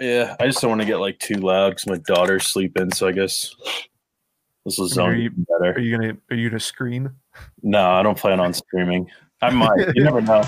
Yeah, I just don't want to get like too loud because my daughter's sleeping. So I guess this will I mean, zone even better. are you gonna scream? No, I don't plan on streaming. I might. You never know.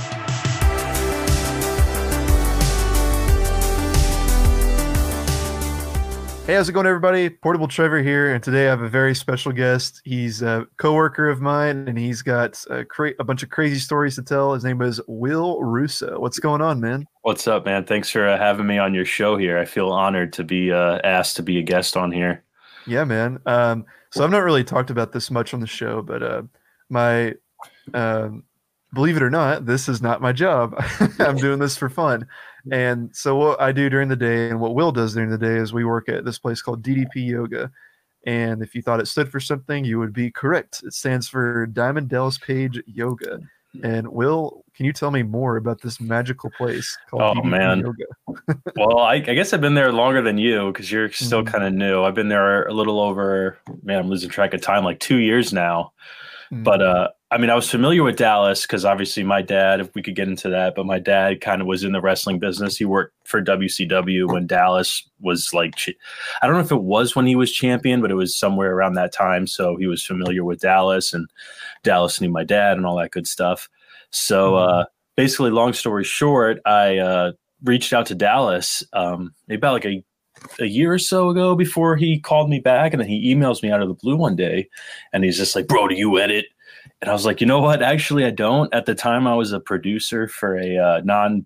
Hey, how's it going, everybody? Portable Trevor here, and today I have a very special guest. He's a coworker of mine, and he's got a bunch of crazy stories to tell. His name is Will Russo. What's going on, man? What's up, man? Thanks for having me on your show here. I feel honored to be asked to be a guest on here. Yeah, man. So I've not really talked about this much on the show, but my um, believe it or not, this is not my job. I'm doing this for fun. And so what I do during the day and what Will does during the day is we work at this place called DDP Yoga. And if you thought it stood for something, you would be correct. It stands for Diamond Dallas Page Yoga. And Will, can you tell me more about this magical place called Oh, DDP man. Yoga? Well, I guess I've been there longer than you because you're still Mhm. kind of new. I've been there a little over, man, I'm losing track of time, like 2 years now. Mhm. But I mean, I was familiar with Dallas because obviously my dad, if we could get into that, but my dad kind of was in the wrestling business. He worked for WCW when Dallas was like, I don't know if it was when he was champion, but it was somewhere around that time. So he was familiar with Dallas, and Dallas knew my dad and all that good stuff. So basically, long story short, I reached out to Dallas maybe about like a year or so ago before he called me back, and then he emails me out of the blue one day, and he's just like, "Bro, do you edit?" And I was like, "You know what? Actually, I don't." At the time, I was a producer for a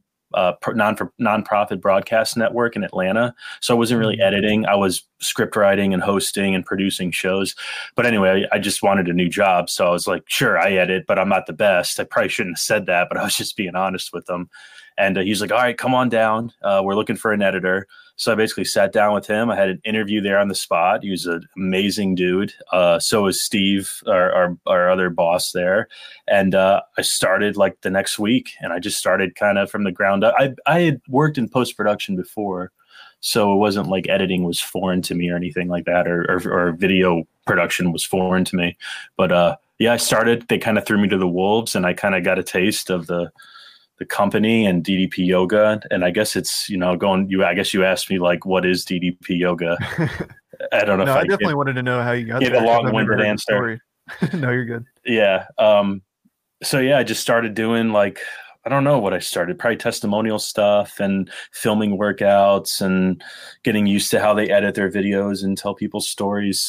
nonprofit broadcast network in Atlanta, so I wasn't really editing. I was script writing and hosting and producing shows. But anyway, I just wanted a new job, so I was like, "Sure, I edit, but I'm not the best." I probably shouldn't have said that, but I was just being honest with him. And he's like, "All right, come on down. We're looking for an editor." So I basically sat down with him. I had an interview there on the spot. He was an amazing dude. So was Steve, our other boss there. And I started like the next week, and I just started kind of from the ground up. I had worked in post-production before, so it wasn't like editing was foreign to me or anything like that, or video production was foreign to me. But yeah, I started. They kind of threw me to the wolves, and I kind of got a taste of the company and DDP Yoga. And I guess it's, I guess you asked me like, what is DDP Yoga? I don't know No, if I definitely wanted to know how you got gave there a 'cause I've never long-winded heard the answer. story. No, you're good. Yeah. So yeah, I just started doing like, I don't know what I started, probably testimonial stuff and filming workouts and getting used to how they edit their videos and tell people's stories.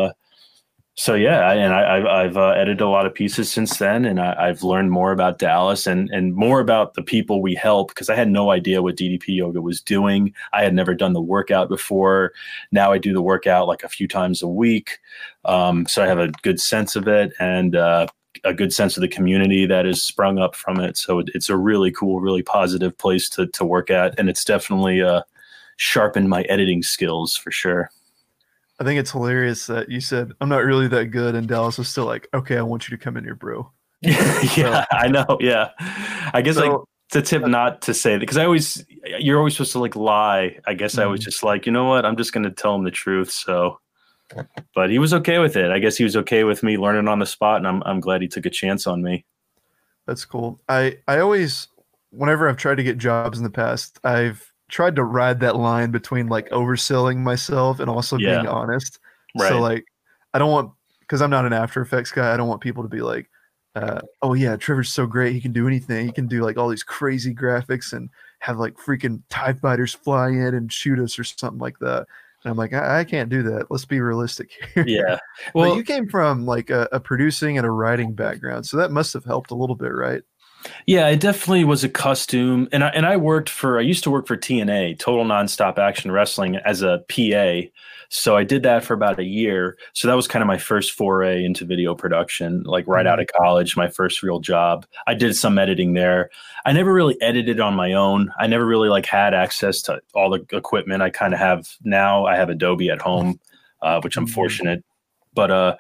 So yeah, I've edited a lot of pieces since then, and I've learned more about Dallas and more about the people we help, because I had no idea what DDP Yoga was doing. I had never done the workout before. Now I do the workout like a few times a week, so I have a good sense of it and a good sense of the community that has sprung up from it. So it's a really cool, really positive place to work at, and it's definitely sharpened my editing skills for sure. I think it's hilarious that you said I'm not really that good, and Dallas was still like, "Okay, I want you to come in here, bro." Yeah, I know. Yeah, I guess like So, it's a tip not to say that, because you're always supposed to like lie. I guess I was just like, you know what, I'm just going to tell him the truth. So, but he was okay with it. I guess he was okay with me learning on the spot, and I'm glad he took a chance on me. that's cool. I always, whenever I've tried to get jobs in the past, I've tried to ride that line between like overselling myself and also Yeah, being honest. So right. like, I don't want, because I'm not an After Effects guy, I don't want people to be like, "Oh yeah, Trevor's so great. He can do anything. He can do like all these crazy graphics and have like freaking TIE fighters fly in and shoot us or something like that." And I'm like, I can't do that. Let's be realistic here. Yeah. But you Well, came from like a producing and a writing background, so that must have helped a little bit, right? yeah, it definitely was a costume, and I used to work for TNA, Total Nonstop Action Wrestling, as a PA. So I did that for about a year. So that was kind of my first foray into video production, like right out Mhm. of college, my first real job. I did some editing there. I never really edited on my own. I never really like had access to all the equipment I kind of have now. I have Adobe at home, which I'm Mhm. fortunate. But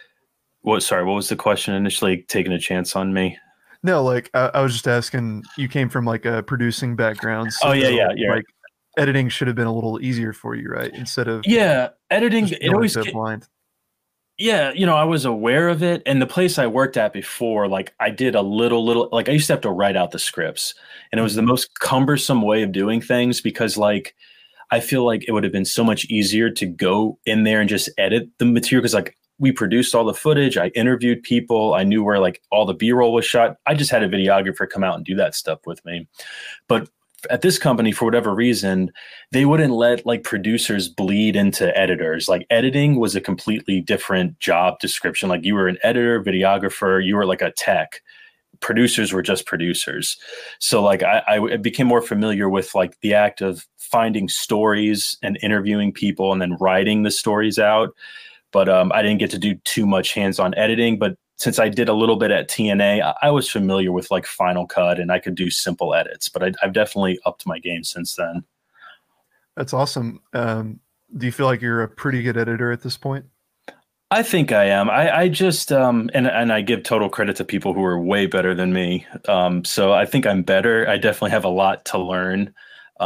what was the question initially? Taking a chance on me? No, like I was just asking. You came from like a producing background, Oh yeah, so yeah, yeah. like editing should have been a little easier for you, right? Instead of Yeah, editing, just it going always into it blind. yeah, I was aware of it. And the place I worked at before, like I did a little, like I used to have to write out the scripts. And it was the Mhm. most cumbersome way of doing things because like I feel like it would have been so much easier to go in there and just edit the material, because like we produced all the footage, I interviewed people, I knew where like all the B-roll was shot. I just had a videographer come out and do that stuff with me. But at this company, for whatever reason, they wouldn't let like producers bleed into editors. Like editing was a completely different job description. Like you were an editor, videographer, you were like a tech. Producers were just producers. So like I became more familiar with like the act of finding stories and interviewing people and then writing the stories out. But I didn't get to do too much hands-on editing. But since I did a little bit at TNA, I was familiar with like Final Cut and I could do simple edits. But I've definitely upped my game since then. That's awesome. Do you feel like you're a pretty good editor at this point? I think I am. I just and I give total credit to people who are way better than me. So I think I'm better. I definitely have a lot to learn.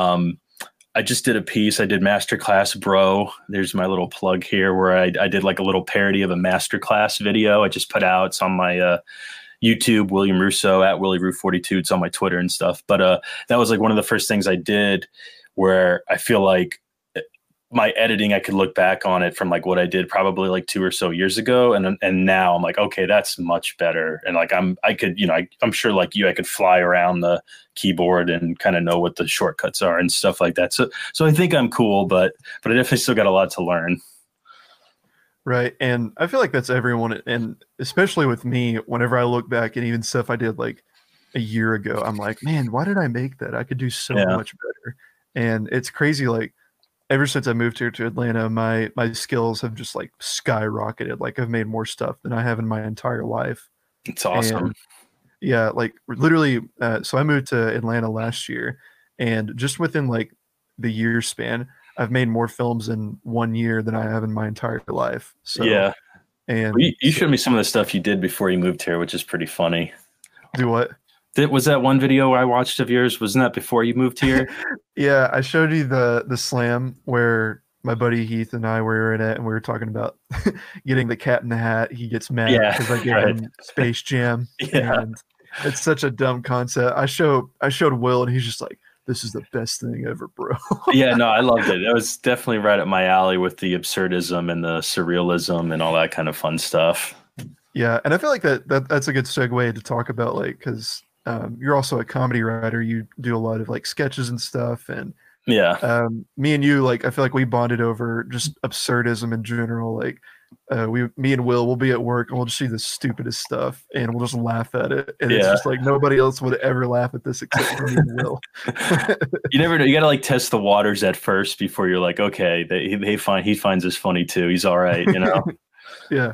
I just did a piece. I did Masterclass Bro. There's my little plug here where I did like a little parody of a Masterclass video I just put out. It's on my YouTube, William Russo at WillieRoo42. It's on my Twitter and stuff. But that was like one of the first things I did where I feel like my editing, I could look back on it from like what I did probably like 2 or so years ago. And now I'm like, okay, that's much better. And like, I could, I'm sure like you, I could fly around the keyboard and kind of know what the shortcuts are and stuff like that. So I think I'm cool, but I definitely still got a lot to learn. Right. And I feel like that's everyone. And especially with me, whenever I look back at even stuff I did like a year ago, I'm like, man, why did I make that? I could do so much better. And it's crazy. Like, ever since I moved here to Atlanta, my skills have just like skyrocketed. Like I've made more stuff than I have in my entire life. It's awesome. And yeah, like literally. So I moved to Atlanta last year, and just within like the year span, I've made more films in 1 year than I have in my entire life. So yeah, and well, you showed me some of the stuff you did before you moved here, which is pretty funny. Do what? Was that one video I watched of yours? Wasn't that before you moved here? Yeah, I showed you the slam where my buddy Heath and I were in it, and we were talking about getting the Cat in the Hat. He gets mad because I gave him Space Jam. Yeah. And it's such a dumb concept. I showed Will, and he's just like, "This is the best thing ever, bro." Yeah, no, I loved it. It was definitely right up my alley with the absurdism and the surrealism and all that kind of fun stuff. Yeah, and I feel like that's a good segue to talk about, like, because you're also a comedy writer. You do a lot of like sketches and stuff, and me and you, like, I feel like we bonded over just absurdism in general. Like, me and Will will be at work and we'll just see the stupidest stuff and we'll just laugh at it, and it's just like nobody else would ever laugh at this except for me and Will. You never know. You gotta like test the waters at first before you're like, okay, he finds this funny too. He's all right, you know. Yeah.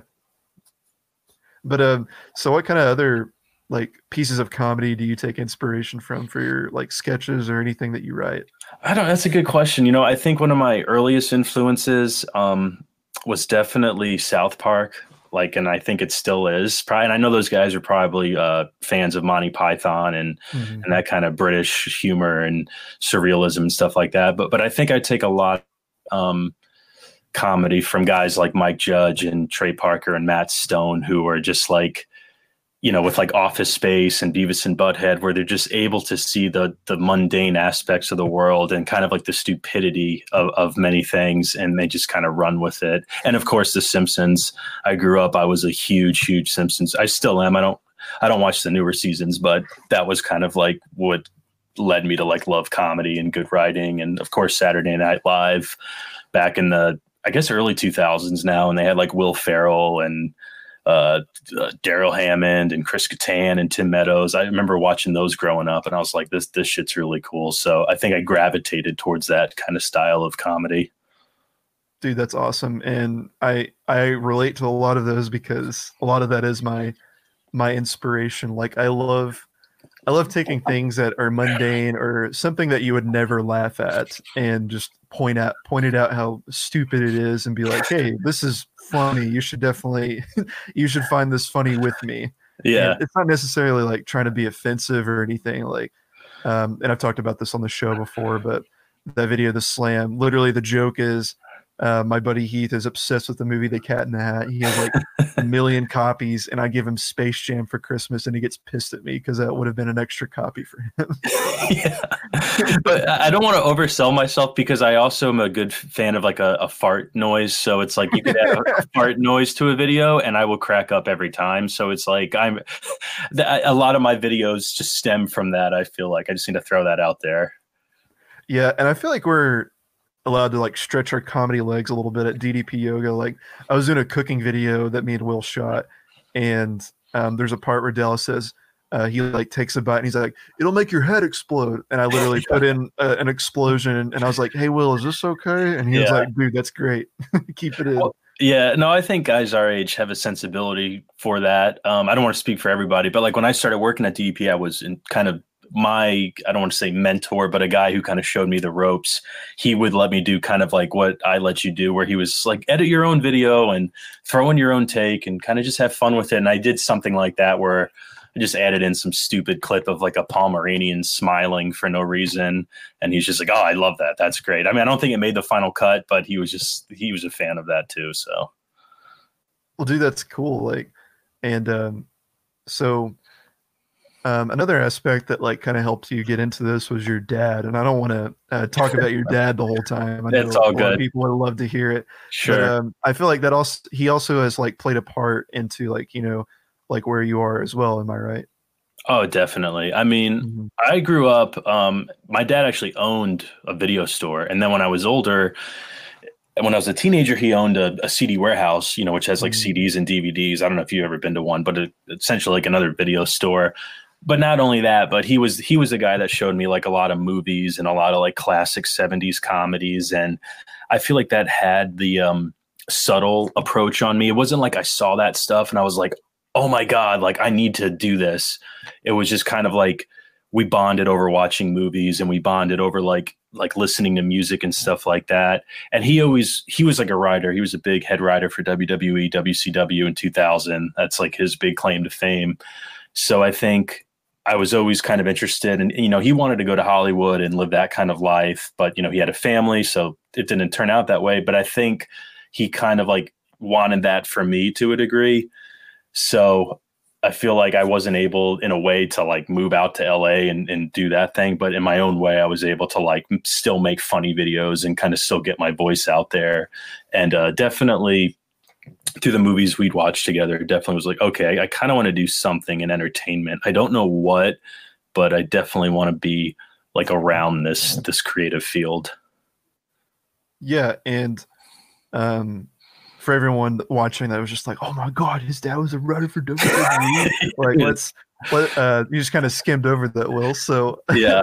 But so what kind of other like pieces of comedy do you take inspiration from for your like sketches or anything that you write? That's a good question. I think one of my earliest influences was definitely South Park. Like, and I think it still is. Probably, and I know those guys are probably fans of Monty Python and that kind of British humor and surrealism and stuff like that. But I think I take a lot comedy from guys like Mike Judge and Trey Parker and Matt Stone, who are just like, with like Office Space and Beavis and Butthead, where they're just able to see the mundane aspects of the world and kind of like the stupidity of many things, and they just kind of run with it. And of course, The Simpsons. I grew up, I was a huge Simpsons. I still am. I don't watch the newer seasons, but that was kind of like what led me to like love comedy and good writing. And of course, Saturday Night Live back in the, I guess, early 2000s now, and they had like Will Ferrell and Daryl Hammond and Chris Kattan and Tim Meadows. I remember watching those growing up, and I was like, this shit's really cool. So I think I gravitated towards that kind of style of comedy. Dude, that's awesome. And I relate to a lot of those because a lot of that is my inspiration. Like I love taking things that are mundane or something that you would never laugh at and just point it out how stupid it is and be like, hey, this is funny. You should find this funny with me. Yeah. And it's not necessarily like trying to be offensive or anything, like, and I've talked about this on the show before, but that video, The Slam, literally the joke is My buddy Heath is obsessed with the movie The Cat in the Hat. He has like a million copies, and I give him Space Jam for Christmas, and he gets pissed at me because that would have been an extra copy for him. Yeah. But I don't want to oversell myself because I also am a good fan of like a fart noise. So it's like you could add a fart noise to a video and I will crack up every time. So it's like a lot of my videos just stem from that. I feel like I just need to throw that out there. Yeah, and I feel like we're allowed to like stretch our comedy legs a little bit at DDP Yoga. Like I was doing a cooking video that me and Will shot, and there's a part where Dallas says he like takes a bite and he's like, "It'll make your head explode," and I literally put in an explosion, and I was like, "Hey Will, is this okay?" And he was like, "Dude, that's great. Keep it in." Well, yeah, no, I think guys our age have a sensibility for that. I don't want to speak for everybody, but like when I started working at DDP, I was in kind of I don't want to say mentor, but a guy who kind of showed me the ropes. He would let me do kind of like what I let you do, where he was like, edit your own video and throw in your own take and kind of just have fun with it. And I did something like that where I just added in some stupid clip of like a Pomeranian smiling for no reason. And he's just like, "Oh, I love that. That's great." I mean, I don't think it made the final cut, but he was a fan of that too. So. Well, dude, that's cool. Like, and so another aspect that like kind of helped you get into this was your dad, and I don't want to talk about your dad the whole time. I know That's all good. People would love to hear it. Sure. But, I feel like that he also has like played a part into like, you know, like where you are as well. Am I right? Oh, definitely. I mean, I grew up. My dad actually owned a video store, and then when I was older. When I was a teenager, he owned a CD warehouse, you know, which has like CDs and DVDs. I don't know if you've ever been to one, but essentially like another video store. But not only that, but he was a guy that showed me like a lot of movies and a lot of like classic 70s comedies. And I feel like that had the subtle approach on me. It wasn't like I saw that stuff and I was like, "Oh my God, like I need to do this." It was just kind of like we bonded over watching movies and we bonded over like listening to music and stuff like that. And he was like a writer. He was a big head writer for WWE, WCW in 2000. That's like his big claim to fame. So I think I was always kind of interested and, you know, he wanted to go to Hollywood and live that kind of life, but, you know, he had a family, so it didn't turn out that way. But I think he kind of like wanted that for me to a degree. So I feel like I wasn't able in a way to like move out to LA and do that thing. But in my own way, I was able to like still make funny videos and kind of still get my voice out there. And definitely through the movies we'd watch together, definitely was like, okay, I kind of want to do something in entertainment. I don't know what, but I definitely want to be like around this creative field. Yeah. And for everyone watching that was just like, "Oh my God, his dad was a writer for WWE." Like you just kind of skimmed over that, Will. So yeah.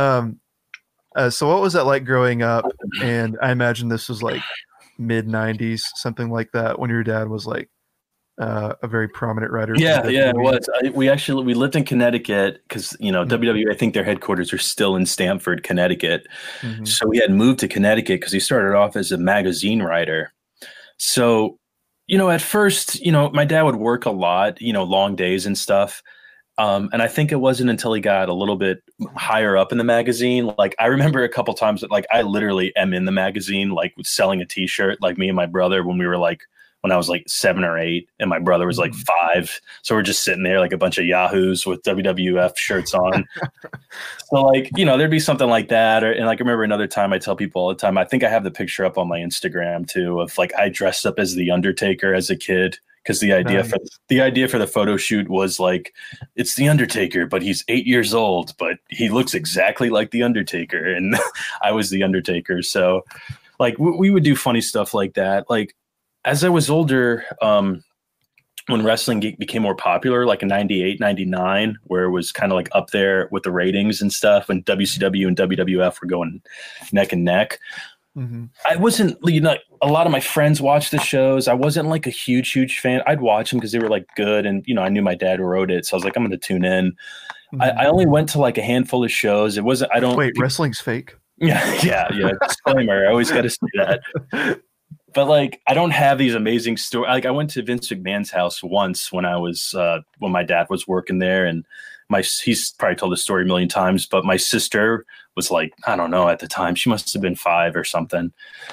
So what was that like growing up? And I imagine this was like mid 90s, something like that, when your dad was like a very prominent writer. Yeah, it was. We lived in Connecticut because, you know, WWE, I think their headquarters are still in Stamford, Connecticut. So we had moved to Connecticut because he started off as a magazine writer. So, you know, at first, you know, my dad would work a lot, you know, long days and stuff. And I think it wasn't until he got a little bit higher up in the magazine. Like I remember a couple times that like I literally am in the magazine, like selling a t-shirt, like me and my brother when I was like 7 or 8 and my brother was like 5. So we're just sitting there like a bunch of yahoos with WWF shirts on. So like, you know, there'd be something like that. And like, I remember another time I tell people all the time, I think I have the picture up on my Instagram too, of like, I dressed up as the Undertaker as a kid. Cause the idea for the photo shoot was like, it's the Undertaker, but he's 8 years old, but he looks exactly like the Undertaker. And I was the Undertaker. So like, we would do funny stuff like that. Like, as I was older, when wrestling became more popular, like in 98, 99, where it was kind of like up there with the ratings and stuff, when WCW and WWF were going neck and neck, I wasn't, you know, a lot of my friends watched the shows. I wasn't like a huge fan. I'd watch them because they were like good. And, you know, I knew my dad wrote it. So I was like, I'm going to tune in. I only went to like a handful of shows. It wasn't, wrestling's fake. Yeah. Disclaimer. I always got to say that. But like, I don't have these amazing stories. Like, I went to Vince McMahon's house once when I was when my dad was working there, and he's probably told the story a million times. But my sister was like, I don't know, at the time she must have been 5 or something.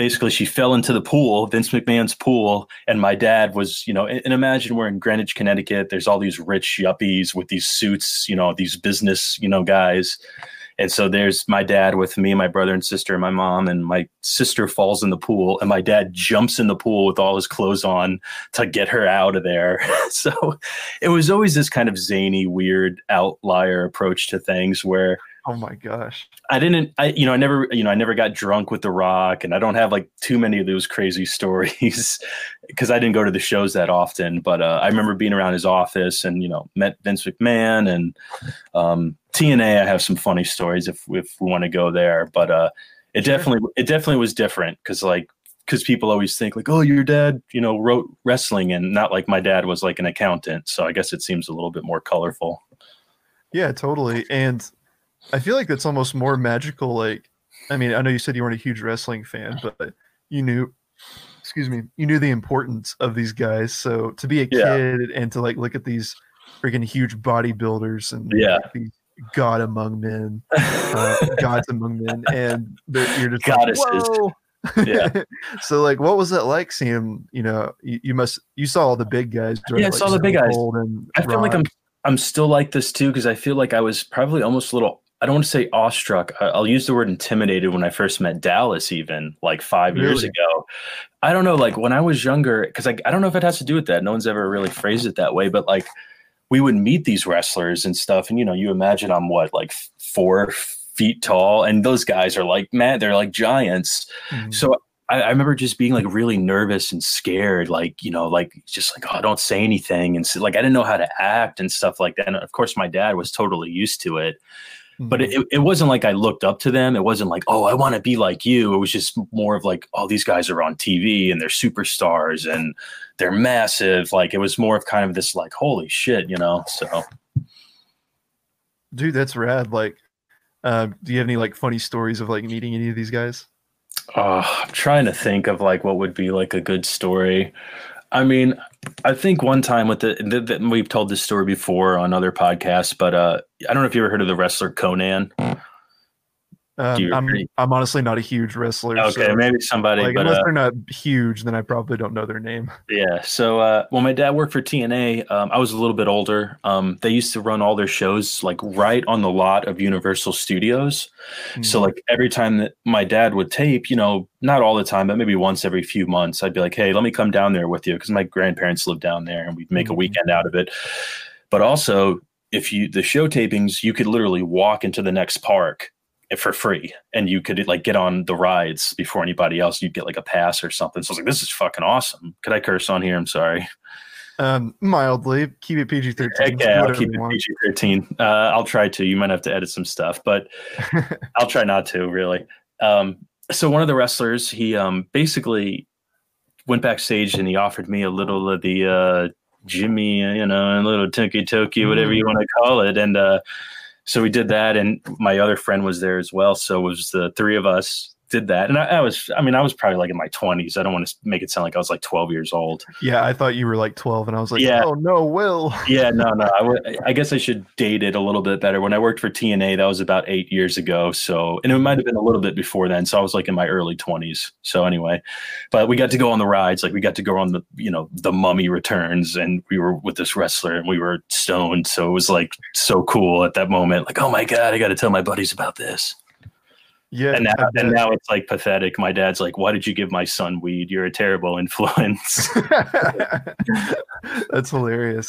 basically she fell into the pool, Vince McMahon's pool, and my dad was, and imagine we're in Greenwich, Connecticut. There's all these rich yuppies with these suits, these business, guys. And so there's my dad with me, my brother and sister, and my mom, and my sister falls in the pool, and my dad jumps in the pool with all his clothes on to get her out of there. So it was always this kind of zany, weird outlier approach to things where, oh my gosh, I never got drunk with The Rock, and I don't have like too many of those crazy stories because I didn't go to the shows that often. But I remember being around his office and, met Vince McMahon and TNA. I have some funny stories if we want to go there, but it definitely was different because people always think like, oh, your dad, wrote wrestling, and not like my dad was like an accountant. So I guess it seems a little bit more colorful. Yeah, totally. And I feel like that's almost more magical. Like, I mean, I know you said you weren't a huge wrestling fan, but you knew the importance of these guys. So to be a kid and to like look at these freaking huge bodybuilders and these gods among men, and you're just goddesses. Like, whoa. Yeah. So like, what was that like seeing? You saw all the big guys. Right? Yeah, I like saw the big guys. I feel Rock. like I'm still like this too, because I feel like I was probably almost a little. I don't want to say awestruck. I'll use the word intimidated when I first met Dallas, even like 5 years ago. I don't know, like when I was younger, because I don't know if it has to do with that. No one's ever really phrased it that way, but like we would meet these wrestlers and stuff. And, you imagine I'm like 4 feet tall, and those guys are like, man, they're like giants. Mm-hmm. So I remember just being like really nervous and scared, like, just like, oh, don't say anything. And so, like, I didn't know how to act and stuff like that. And of course, my dad was totally used to it. But it wasn't like I looked up to them. It wasn't like, oh, I want to be like you. It was just more of like, oh, these guys are on TV and they're superstars and they're massive. Like it was more of kind of this like, holy shit, so. Dude, that's rad. Like, do you have any like funny stories of like meeting any of these guys? I'm trying to think of like what would be like a good story. I mean, I think one time with we've told this story before on other podcasts, but I don't know if you ever heard of the wrestler Conan. I'm honestly not a huge wrestler. Okay, so maybe somebody, like, but unless they're not huge, then I probably don't know their name. Yeah. So when my dad worked for TNA, I was a little bit older. They used to run all their shows like right on the lot of Universal Studios. Mm-hmm. So like every time that my dad would tape, not all the time, but maybe once every few months, I'd be like, hey, let me come down there with you, because my grandparents lived down there, and we'd make a weekend out of it. But also, the show tapings, you could literally walk into the next park for free, and you could like get on the rides before anybody else. You'd get like a pass or something. So I was like, this is fucking awesome. Could I curse on here? I'm sorry. Mildly. Keep it PG-13. Okay, I'll keep it PG-13. I'll try to. You might have to edit some stuff, but I'll try not to, really. So one of the wrestlers, he basically went backstage and he offered me a little of the Jimmy, a little Toki, whatever you want to call it. And so we did that, and my other friend was there as well. So it was the 3 of us did that. And I was probably like in my 20s. I don't want to make it sound like I was like 12 years old. Yeah, I thought you were like 12, and I was like, oh no, Will. Yeah, no. I guess I should date it a little bit better. When I worked for TNA, that was about 8 years ago. So, and it might have been a little bit before then. So I was like in my early 20s. So anyway, but we got to go on the rides. Like we got to go on the Mummy Returns, and we were with this wrestler, and we were stoned. So it was like so cool at that moment. Like, oh my God, I got to tell my buddies about this. Yeah, and now it's like pathetic. My dad's like, "Why did you give my son weed? You're a terrible influence." That's hilarious.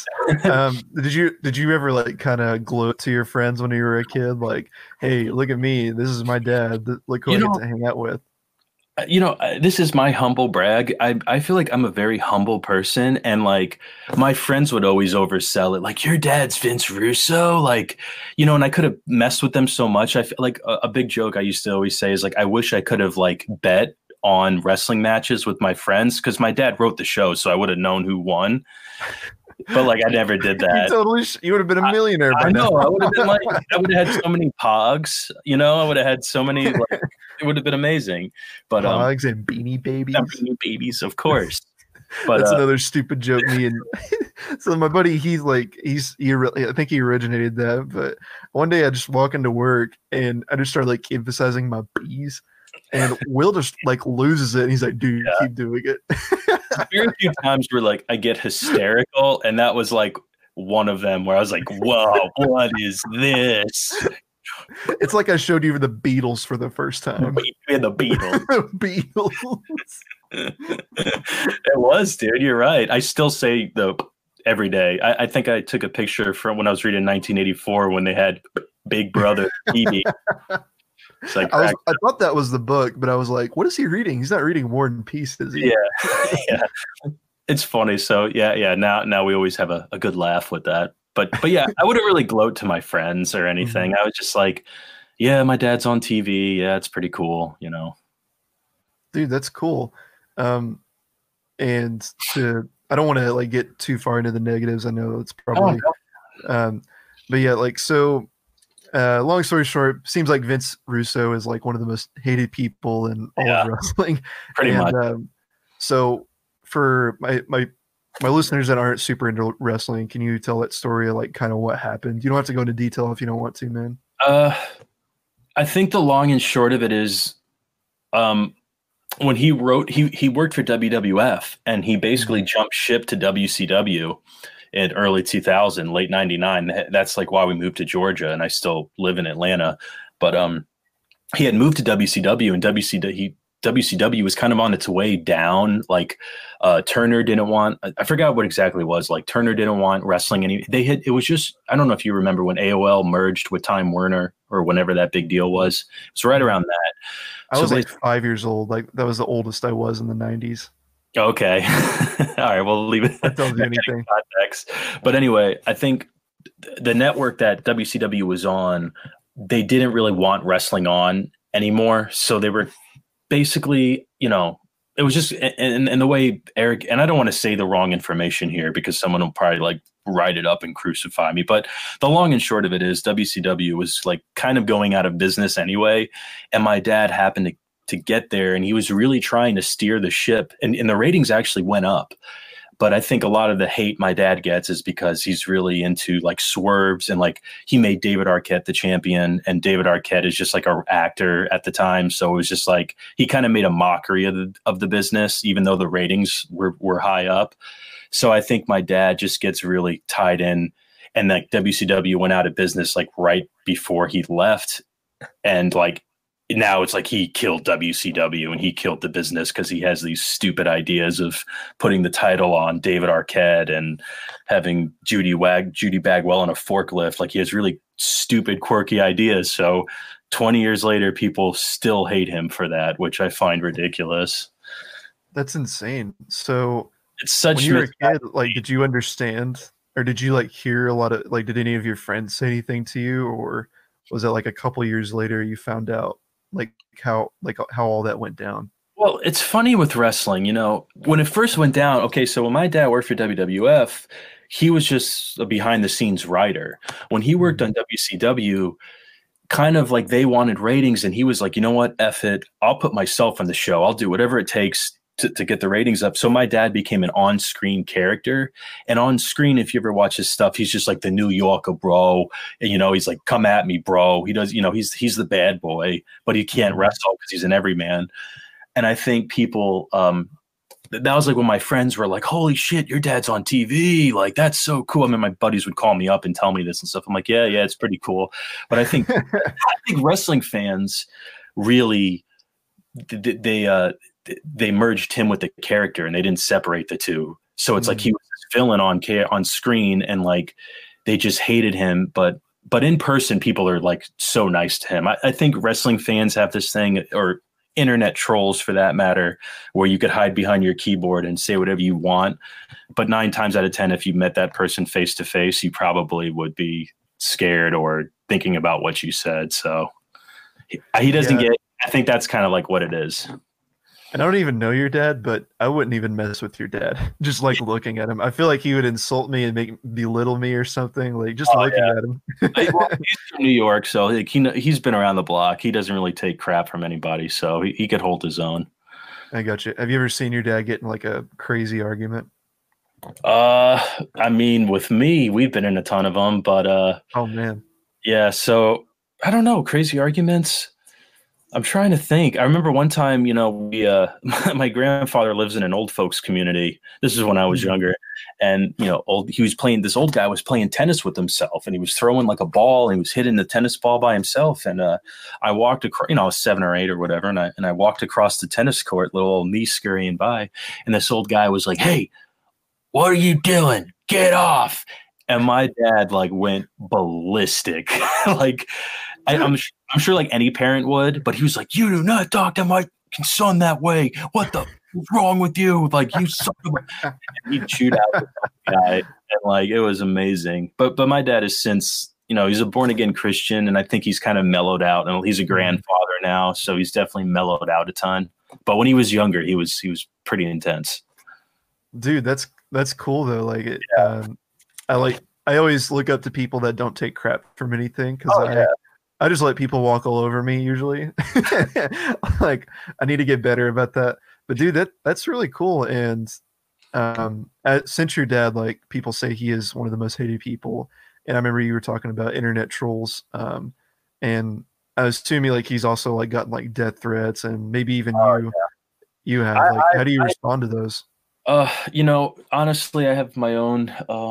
Did you ever like kind of gloat to your friends when you were a kid? Like, hey, look at me. This is my dad. Look who I get to hang out with. This is my humble brag. I feel like I'm a very humble person, and like my friends would always oversell it. Like, your dad's Vince Russo, like, and I could have messed with them so much. I feel like a big joke I used to always say is like, I wish I could have like bet on wrestling matches with my friends, because my dad wrote the show, so I would have known who won. But like, I never did that. You would have been a millionaire. I know. I would have been like, I would have had so many pogs. I would have had so many. Like, it would have been amazing. But pogs and Beanie Babies. Beanie Babies, of course. But that's another stupid joke. Me and so my buddy, I think he originated that. But one day I just walk into work and I just started like emphasizing my B's. And Will just like loses it. And he's like, dude, Yeah. keep doing it. Very few times where like I get hysterical, and that was like one of them where I was like, whoa, what is this? It's like I showed you the Beatles for the first time. We had the Beatles. Beatles. It was, dude. You're right. I still say the every day. I think I took a picture from when I was reading 1984 when they had Big Brother TV. So I thought that was the book, but I was like, what is he reading? He's not reading War and Peace, is he? Yeah. Yeah. It's funny. So yeah. Now we always have a good laugh with that. But yeah, I wouldn't really gloat to my friends or anything. Mm-hmm. I was just like, yeah, my dad's on TV. Yeah, it's pretty cool, you know. Dude, that's cool. And I don't want to like get too far into the negatives. I know it's probably, but yeah, like, so long story short, seems like Vince Russo is like one of the most hated people in all of wrestling. Pretty much. So for my listeners that aren't super into wrestling, can you tell that story of like kind of what happened? You don't have to go into detail if you don't want to, man. I think the long and short of it is, when he worked for WWF, and he basically jumped ship to WCW in early 2000, late 99. That's like why we moved to Georgia, and I still live in Atlanta. But he had moved to WCW, and WCW was kind of on its way down. Like Turner didn't want, I forgot what exactly it was. Like Turner didn't want wrestling. It was just, I don't know if you remember when AOL merged with Time Warner or whenever that big deal was. It's right around that. I was like 5 years old. Like that was the oldest I was in the 90s. Okay. All right. We'll leave it. That tells you anything. Context. But anyway, I think the network that WCW was on, they didn't really want wrestling on anymore. So they were basically, you know, it was just in the way Eric, and I don't want to say the wrong information here because someone will probably like write it up and crucify me. But the long and short of it is WCW was like kind of going out of business anyway. And my dad happened to get there, and he was really trying to steer the ship, and the ratings actually went up. But I think a lot of the hate my dad gets is because he's really into like swerves, and like he made David Arquette the champion, and David Arquette is just like an actor at the time. So it was just like he kind of made a mockery of the business, even though the ratings were high up. So I think my dad just gets really tied in, and like WCW went out of business like right before he left. And like now it's like he killed WCW and he killed the business because he has these stupid ideas of putting the title on David Arquette and having Judy Bagwell on a forklift. Like he has really stupid, quirky ideas. So 20 years later, people still hate him for that, which I find ridiculous. That's insane. So it's such when you were a kid, like, did you understand, or did you like hear a lot of like, did any of your friends say anything to you, or was it like a couple years later you found out like how all that went down? Well, it's funny with wrestling, you know, when it first went down. Okay, so when my dad worked for WWF, he was just a behind the scenes writer. When he worked on WCW, kind of like they wanted ratings, and he was like, you know what, F it, I'll put myself on the show. I'll do whatever it takes to get the ratings up. So my dad became an on-screen character, and on screen, if you ever watch his stuff, he's just like the New Yorker bro. And, you know, he's like, come at me, bro. He does, you know, he's the bad boy, but he can't wrestle because he's an everyman. And I think people, that was like when my friends were like, holy shit, your dad's on TV. Like, that's so cool. I mean, my buddies would call me up and tell me this and stuff. I'm like, yeah, it's pretty cool. But I think wrestling fans really, they merged him with the character, and they didn't separate the two. So it's like he was this villain on screen, and like they just hated him. But in person, people are like so nice to him. I think wrestling fans have this thing, or internet trolls for that matter, where you could hide behind your keyboard and say whatever you want. But 9 times out of 10, if you met that person face to face, you probably would be scared or thinking about what you said. So he doesn't get, I think that's kind of like what it is. And I don't even know your dad, but I wouldn't even mess with your dad. Just like looking at him, I feel like he would insult me and belittle me or something. Like just looking at him. Well, he's from New York, so like he's been around the block. He doesn't really take crap from anybody, so he could hold his own. I got you. Have you ever seen your dad get in like a crazy argument? I mean, with me, we've been in a ton of them, but oh man, yeah. So I don't know, crazy arguments. I'm trying to think. I remember one time, we my grandfather lives in an old folks community. This is when I was Mhm. younger, and this old guy was playing tennis with himself, and he was throwing like a ball, and he was hitting the tennis ball by himself. And I walked across, I was 7 or 8 or whatever, and I walked across the tennis court, little old me scurrying by, and this old guy was like, "Hey, what are you doing? Get off!" And my dad like went ballistic, like. I'm sure like any parent would, but he was like, "You do not talk to my son that way. What the what's wrong with you? Like you son of a-" And he chewed out the guy, and like it was amazing. But my dad is since he's a born again Christian, and I think he's kind of mellowed out, and he's a grandfather now, so he's definitely mellowed out a ton. But when he was younger, he was pretty intense. Dude, that's cool though. Like it, Yeah. I always look up to people that don't take crap from anything because Oh yeah. I just let people walk all over me usually. Like I need to get better about that. But dude, that's really cool. And since your dad, like people say he is one of the most hated people, and I remember you were talking about internet trolls, and I was assuming like he's also like gotten like death threats, and maybe even Oh, you have I, like how do you I, respond to those? honestly, I have my own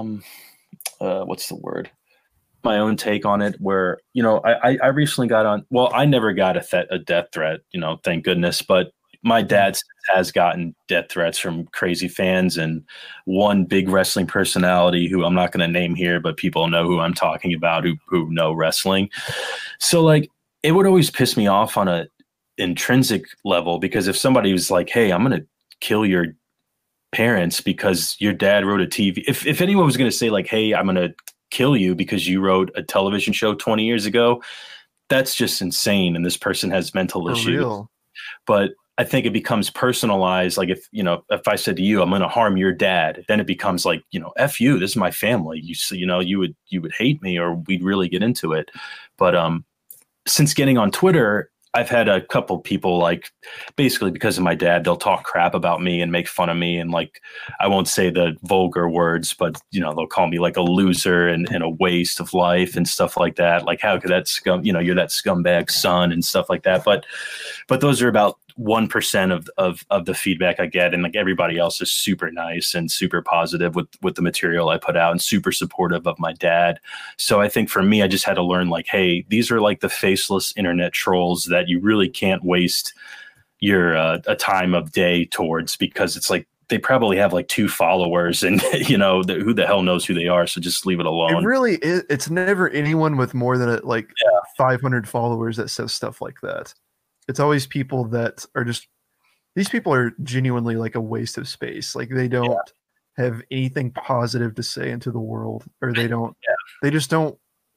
what's the word? My own take on it where I recently got on, well, I never got a death threat, thank goodness, but my dad has gotten death threats from crazy fans, and one big wrestling personality who I'm not going to name here, but people know who I'm talking about who know wrestling. So like it would always piss me off on a intrinsic level, because if somebody was like, "Hey, I'm going to kill your parents because your dad wrote a TV," if anyone was going to say like, "Hey, I'm going to kill you because you wrote a television show 20 years ago," that's just insane. And this person has mental For issues. real. But I think it becomes personalized. Like if I said to you, "I'm going to harm your dad," then it becomes like, F you, this is my family. You would hate me, or we'd really get into it. But since getting on Twitter, I've had a couple people like basically because of my dad, they'll talk crap about me and make fun of me. And like, I won't say the vulgar words, but they'll call me like a loser and a waste of life and stuff like that. Like, how could that you're that scumbag son and stuff like that. But those are about 1% of the feedback I get. And like everybody else is super nice and super positive with the material I put out and super supportive of my dad. So I think for me, I just had to learn like, hey, these are like the faceless internet trolls that you really can't waste your a time of day towards, because it's like they probably have like 2 followers, and who the hell knows who they are. So just leave it It alone. really is. It's never anyone with more than 500 followers that says stuff like that. It's always people that are just, these people are genuinely like a waste of space. Like they don't have anything positive to say into the world, or they just don't,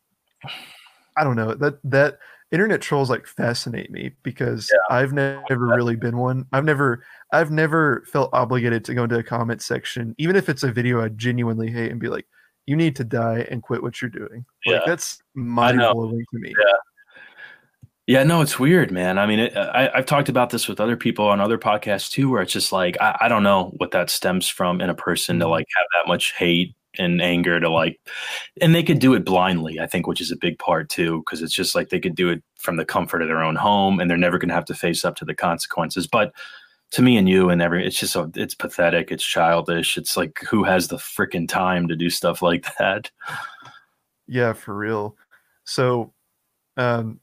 I don't know, that internet trolls like fascinate me because I've never really been one. I've never felt obligated to go into a comment section, even if it's a video I genuinely hate, and be like, "You need to die and quit what you're doing." Like that's mind blowing to me. Yeah, no, it's weird, man. I mean, I've talked about this with other people on other podcasts too, where it's just like, I don't know what that stems from in a person to like have that much hate and anger to like, and they could do it blindly, I think, which is a big part too, because it's just like they could do it from the comfort of their own home, and they're never going to have to face up to the consequences. But to me and you and it's just it's pathetic. It's childish. It's like, who has the freaking time to do stuff like that? Yeah, for real. So, um,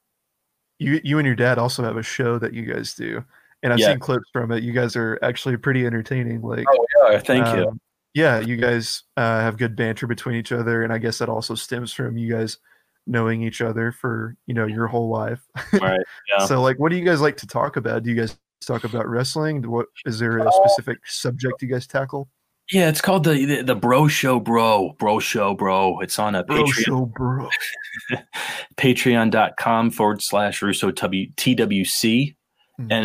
you and your dad also have a show that you guys do, and I've seen clips from it. You guys are actually pretty entertaining. Like, oh yeah, thank you. Yeah, you guys have good banter between each other, and I guess that also stems from you guys knowing each other for your whole life. Right. Yeah. So, like, what do you guys like to talk about? Do you guys talk about wrestling? What is there a specific subject you guys tackle? Yeah, it's called the Bro Show Bro. It's on a Bro Patreon. Show Bro. Patreon.com/Russo TWC. And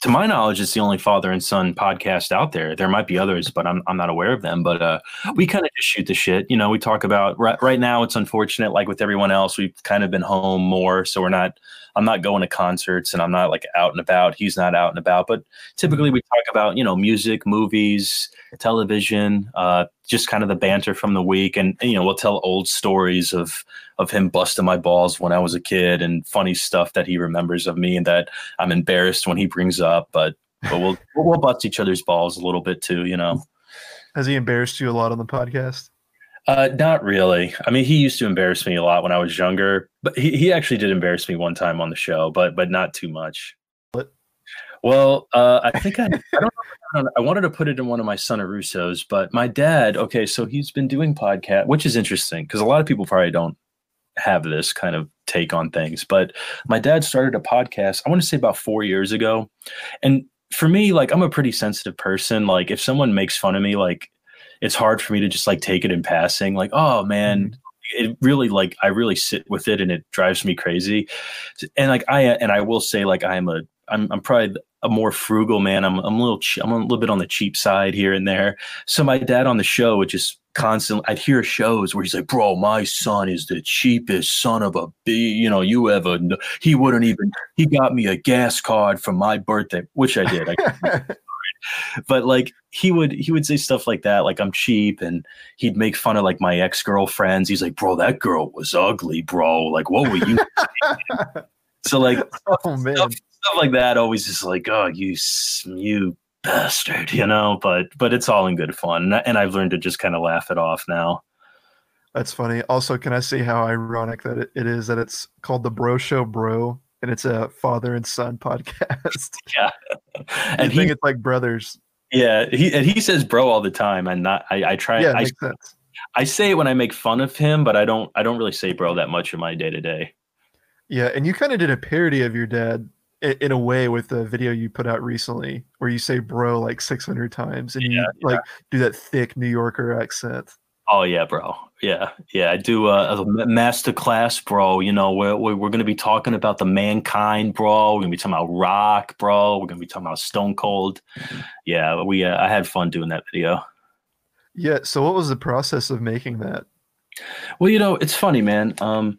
To my knowledge, it's the only father and son podcast out there. There might be others, but I'm not aware of them. But we kind of just shoot the shit. You know, we talk about right now. It's unfortunate, like with everyone else, we've kind of been home more, so I'm not going to concerts, and I'm not like out and about. He's not out and about. But typically, we talk about music, movies, television, just kind of the banter from the week, and we'll tell old stories of him busting my balls when I was a kid, and funny stuff that he remembers of me and that I'm embarrassed when he brings up. But we'll bust each other's balls a little bit too. Has he embarrassed you a lot on the podcast? Not really. I mean, he used to embarrass me a lot when I was younger, but he actually did embarrass me one time on the show, but not too much. What? Well, I think I don't know. I wanted to put it in one of my Son of Russo's, but my dad, okay, so he's been doing podcast, which is interesting because a lot of people probably don't have this kind of take on things, but my dad started a podcast, I want to say about 4 years ago. And for me, like, I'm a pretty sensitive person. Like, if someone makes fun of me, like, it's hard for me to just like take it in passing. Like, oh man, it really, like, I really sit with it and it drives me crazy. And like, I will say, like, I'm probably a more frugal man. I'm a little bit on the cheap side here and there. So my dad on the show would just constantly, I'd hear shows where he's like, bro, my son is the cheapest son of a bee, you ever know. He got me a gas card for my birthday, which I did. But like he would say stuff like that, like I'm cheap, and he'd make fun of like my ex-girlfriends. He's like, bro, that girl was ugly, bro. Like, what were you? So like stuff like that always just like, oh, you bastard, but it's all in good fun. And I've learned to just kind of laugh it off now. That's funny. Also, can I say how ironic that it is that it's called the Bro Show Bro, and it's a father and son podcast? Yeah. And I think it's like brothers. Yeah. He says bro all the time. And I try. Yeah, it makes sense. I say it when I make fun of him, but I don't really say bro that much in my day to day. Yeah. And you kind of did a parody of your dad in a way with the video you put out recently where you say bro like 600 times and you like do that thick New Yorker accent. Oh yeah, bro. Yeah. I do a master class, bro. We're going to be talking about the Mankind, bro. We're going to be talking about Rock, bro. We're going to be talking about Stone Cold. Yeah, I had fun doing that video. Yeah. So what was the process of making that? Well, it's funny, man.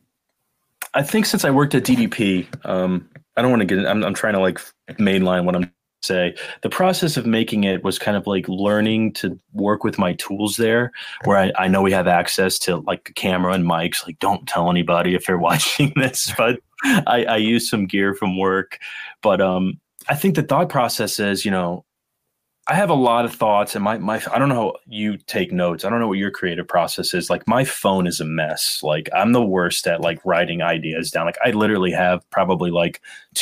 I think since I worked at DDP, I don't want to get. I'm trying to like mainline what I'm say. The process of making it was kind of like learning to work with my tools there, where I know we have access to like a camera and mics. Like, don't tell anybody if they're watching this, but I use some gear from work. But I think the thought process is, I have a lot of thoughts, and my I don't know how you take notes. I don't know what your creative process is. Like, my phone is a mess. Like, I'm the worst at like writing ideas down. Like, I literally have probably like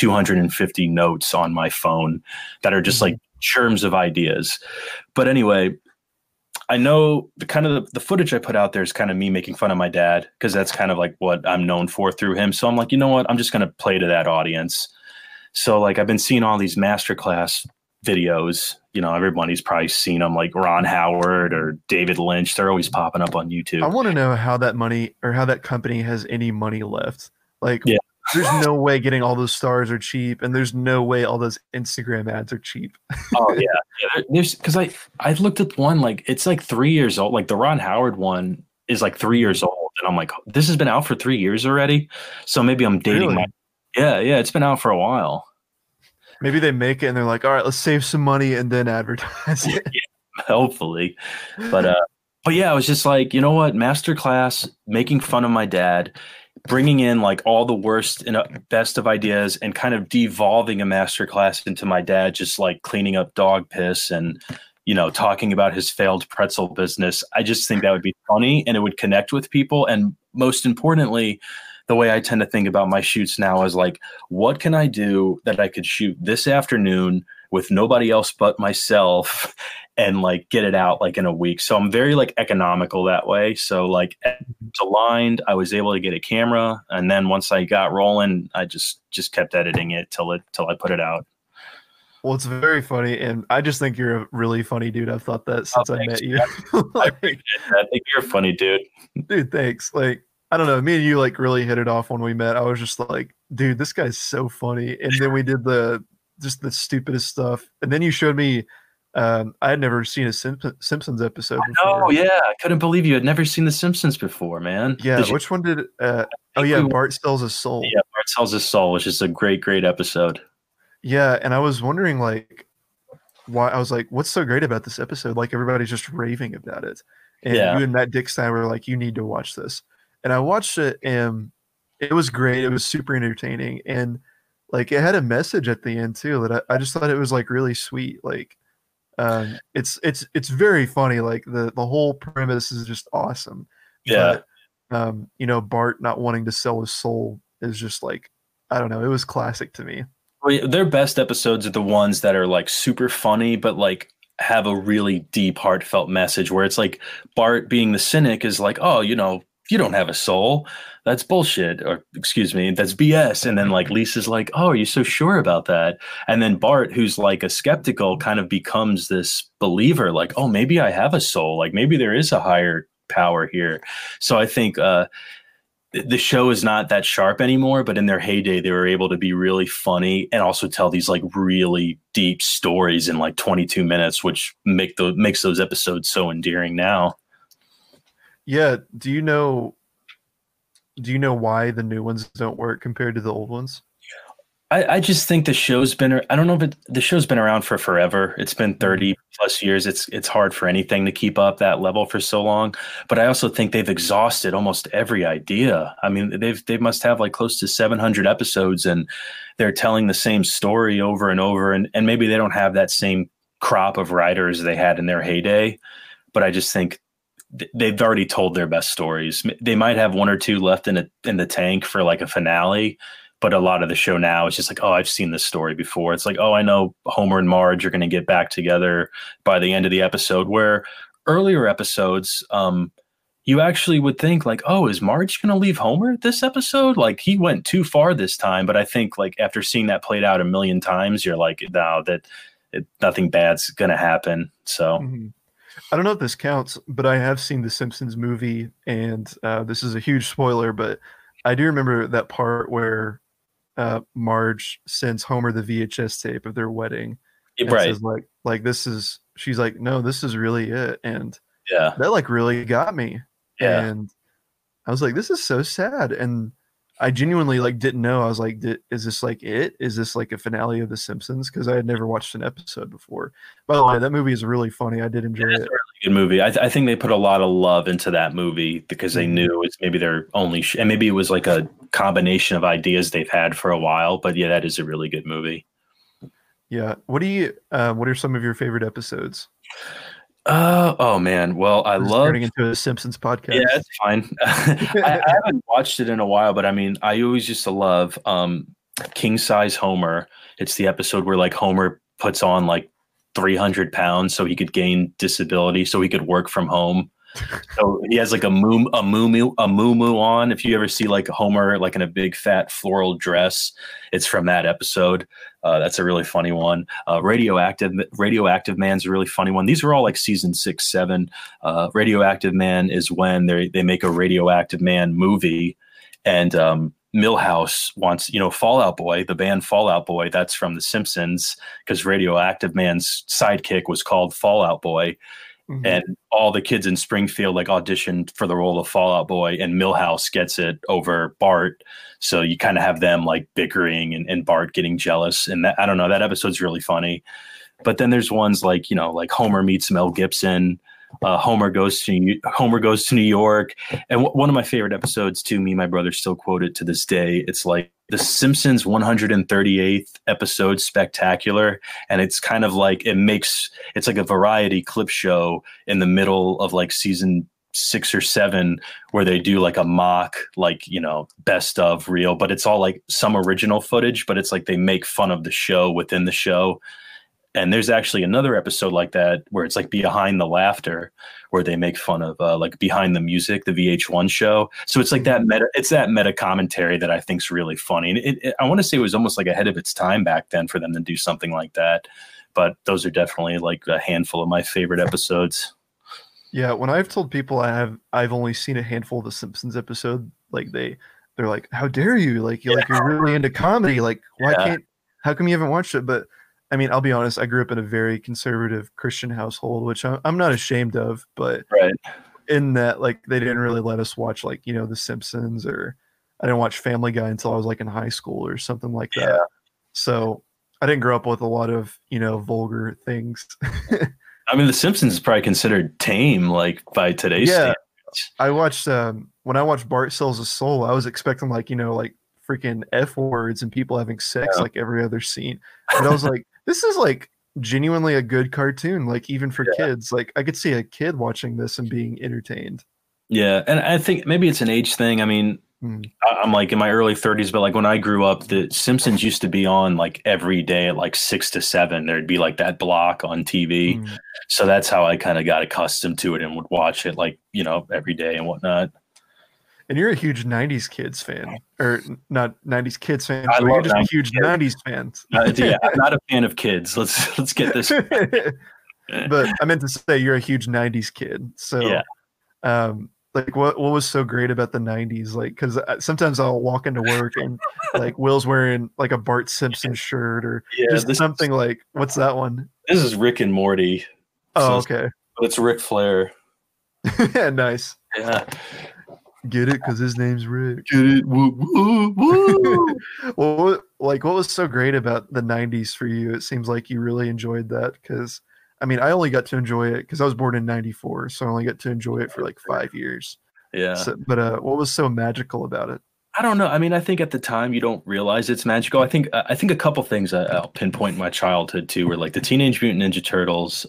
250 notes on my phone that are just like germs of ideas. But anyway, I know the footage I put out there is kind of me making fun of my dad, because that's kind of like what I'm known for through him. So I'm like, you know what? I'm just going to play to that audience. So like, I've been seeing all these masterclass videos. Everybody's probably seen them, like Ron Howard or David Lynch. They're always popping up on YouTube. I want to know how that money or how that company has any money left. Like, there's no way getting all those stars are cheap, and there's no way all those Instagram ads are cheap. Oh yeah. There's, because I looked at one, like, it's like 3 years old. Like the Ron Howard one is like 3 years old, and I'm like, this has been out for 3 years already. So maybe I'm dating Really? Yeah, it's been out for a while. Maybe they make it and they're like, all right, let's save some money and then advertise it. Yeah, hopefully. But yeah, I was just like, you know what? Masterclass, making fun of my dad, bringing in like all the worst and best of ideas, and kind of devolving a masterclass into my dad just like cleaning up dog piss and, talking about his failed pretzel business. I just think that would be funny, and it would connect with people. And most importantly, the way I tend to think about my shoots now is like, what can I do that I could shoot this afternoon with nobody else but myself and like get it out like in a week? So I'm very like economical that way. So like, it's aligned. I was able to get a camera, and then once I got rolling, I just kept editing it till I put it out. Well, it's very funny, and I just think you're a really funny dude. I've thought that since I met you. I appreciate that. I think you're a funny dude. Dude, thanks. Like, I don't know. Me and you like really hit it off when we met. I was just like, dude, this guy's so funny. And then we did the just the stupidest stuff. And then you showed me. I had never seen a Simpsons episode before. Oh yeah, I couldn't believe you had never seen The Simpsons before, man. Yeah, which one did? Oh yeah, Bart sells his soul. Yeah, Bart sells his soul, which is a great episode. Yeah, and I was wondering like why. I was like, what's so great about this episode? Like everybody's just raving about it, and Yeah. you and Matt Dickstein were like, you need to watch this. And I watched it, and it was great. It was super entertaining, and like it had a message at the end too. That I just thought it was like really sweet. Like it's very funny. Like the whole premise is just awesome. Yeah. But you know, Bart not wanting to sell his soul is just like, I don't know, it was classic to me. Well, their best episodes are the ones that are like super funny, but like have a really deep, heartfelt message where it's like Bart being the cynic is like, oh, you know, you don't have a soul. That's bullshit. Or excuse me, that's BS. And then like Lisa's like, oh, are you so sure about that? And then Bart, who's like a skeptical, kind of becomes this believer, like, oh, maybe I have a soul. Like maybe there is a higher power here. So I think the show is not that sharp anymore, but in their heyday, they were able to be really funny and also tell these like really deep stories in like 22 minutes, which makes those episodes so endearing now. Yeah. Do you know why the new ones don't work compared to the old ones? I just think the show's been, I don't know if the show's been around for forever. It's been 30 plus years. It's hard for anything to keep up that level for so long. But I also think they've exhausted almost every idea. I mean, they must have like close to 700 episodes and they're telling the same story over and over. And maybe they don't have that same crop of writers they had in their heyday. But I just think they've already told their best stories. They might have one or two left in the tank for like a finale. But a lot of the show now is just like, oh, I've seen this story before. It's like, oh, I know Homer and Marge are going to get back together by the end of the episode. Where earlier episodes, you actually would think like, oh, is Marge going to leave Homer this episode? Like he went too far this time. But I think like after seeing that played out a million times, you're like, no, nothing bad's going to happen. So I don't know if this counts, but I have seen the Simpsons movie, and this is a huge spoiler, but I do remember that part where Marge sends Homer the VHS tape of their wedding. And right. says like this is, she's like, no, this is really it. And yeah, that like really got me. Yeah. And I was like, this is so sad. And I genuinely like didn't know. I was like, is this like it? Is this like a finale of The Simpsons? Because I had never watched an episode before. By the way, that movie is really funny. I did enjoy it. It's a really good movie. I think they put a lot of love into that movie because they knew it's maybe their only, and maybe it was like a combination of ideas they've had for a while. But yeah, that is a really good movie. Yeah. What are some of your favorite episodes? Oh man. Well, I love turning into a Simpsons podcast. Yeah, it's fine. I haven't watched it in a while, but I mean, I always used to love King Size Homer. It's the episode where like Homer puts on like 300 pounds so he could gain disability, so he could work from home. So he has like a moo on. If you ever see like Homer like in a big fat floral dress, it's from that episode. That's a really funny one. Radioactive Man's a really funny one. These are all like season 6, 7. Radioactive Man is when they make a Radioactive Man movie, and Milhouse wants, Fall Out Boy, the band Fall Out Boy. That's from The Simpsons because Radioactive Man's sidekick was called Fall Out Boy. Mm-hmm. And all the kids in Springfield like auditioned for the role of Fall Out Boy, and Milhouse gets it over Bart. So you kind of have them like bickering and Bart getting jealous. And that, I don't know, that episode's really funny. But then there's ones like, like Homer meets Mel Gibson. Homer goes to New York. And one of my favorite episodes too, me and my brother still quote it to this day. It's like the Simpsons 138th episode spectacular. And it's kind of like, it's like a variety clip show in the middle of like season 6 or 7 where they do like a mock, like, best of reel, but it's all like some original footage, but it's like they make fun of the show within the show. And there's actually another episode like that where it's like Behind the Laughter, where they make fun of like Behind the Music, the VH1 show. So it's like that meta commentary that I think is really funny. And I want to say it was almost like ahead of its time back then for them to do something like that. But those are definitely like a handful of my favorite episodes. Yeah, when I've told people I've only seen a handful of the Simpsons episode, like they're like, "How dare you? Like you're really into comedy? Like why can't How come you haven't watched it? But I mean, I'll be honest. I grew up in a very conservative Christian household, which I'm not ashamed of. But Right. in that, like, they didn't really let us watch, like, The Simpsons, or I didn't watch Family Guy until I was like in high school or something like that. Yeah. So I didn't grow up with a lot of vulgar things. I mean, The Simpsons is probably considered tame, like by today's Yeah, standards. I watched when I watched Bart Sells a Soul, I was expecting, like, like freaking F words and people having sex Yeah. like every other scene. But I was like, this is like genuinely a good cartoon, like even for Yeah. kids. Like I could see a kid watching this and being entertained. Yeah, and I think maybe it's an age thing. I mean, Mm, I'm like in my early 30s, but like when I grew up, The Simpsons used to be on like every day at like 6 to 7. There'd be like that block on TV. mm. So that's how I kind of got accustomed to it and would watch it like, every day and whatnot. And you're a huge 90s kids fan, or not 90s kids fan, I but you're love just a 90s huge kids. 90s fan. Yeah, I'm not a fan of kids. Let's get this. But I meant to say you're a huge 90s kid. So Yeah. like what was so great about the 90s? Like, because sometimes I'll walk into work and like Will's wearing like a Bart Simpson shirt, or Yeah, just something like, what's that one? this is Rick and Morty. Oh, So okay. it's Ric Flair. Nice. Yeah. Get it? Because his name's Rick. Get it? Woo, woo, woo. Well, like, what was so great about the 90s for you? It seems like you really enjoyed that, because I mean, I only got to enjoy it because I was born in 94, so I only got to enjoy it for like 5 years. Yeah. So, but what was so magical about it? I don't know. I mean, I think at the time you don't realize it's magical. I think a couple things I'll pinpoint in my childhood too were like the Teenage Mutant Ninja Turtles,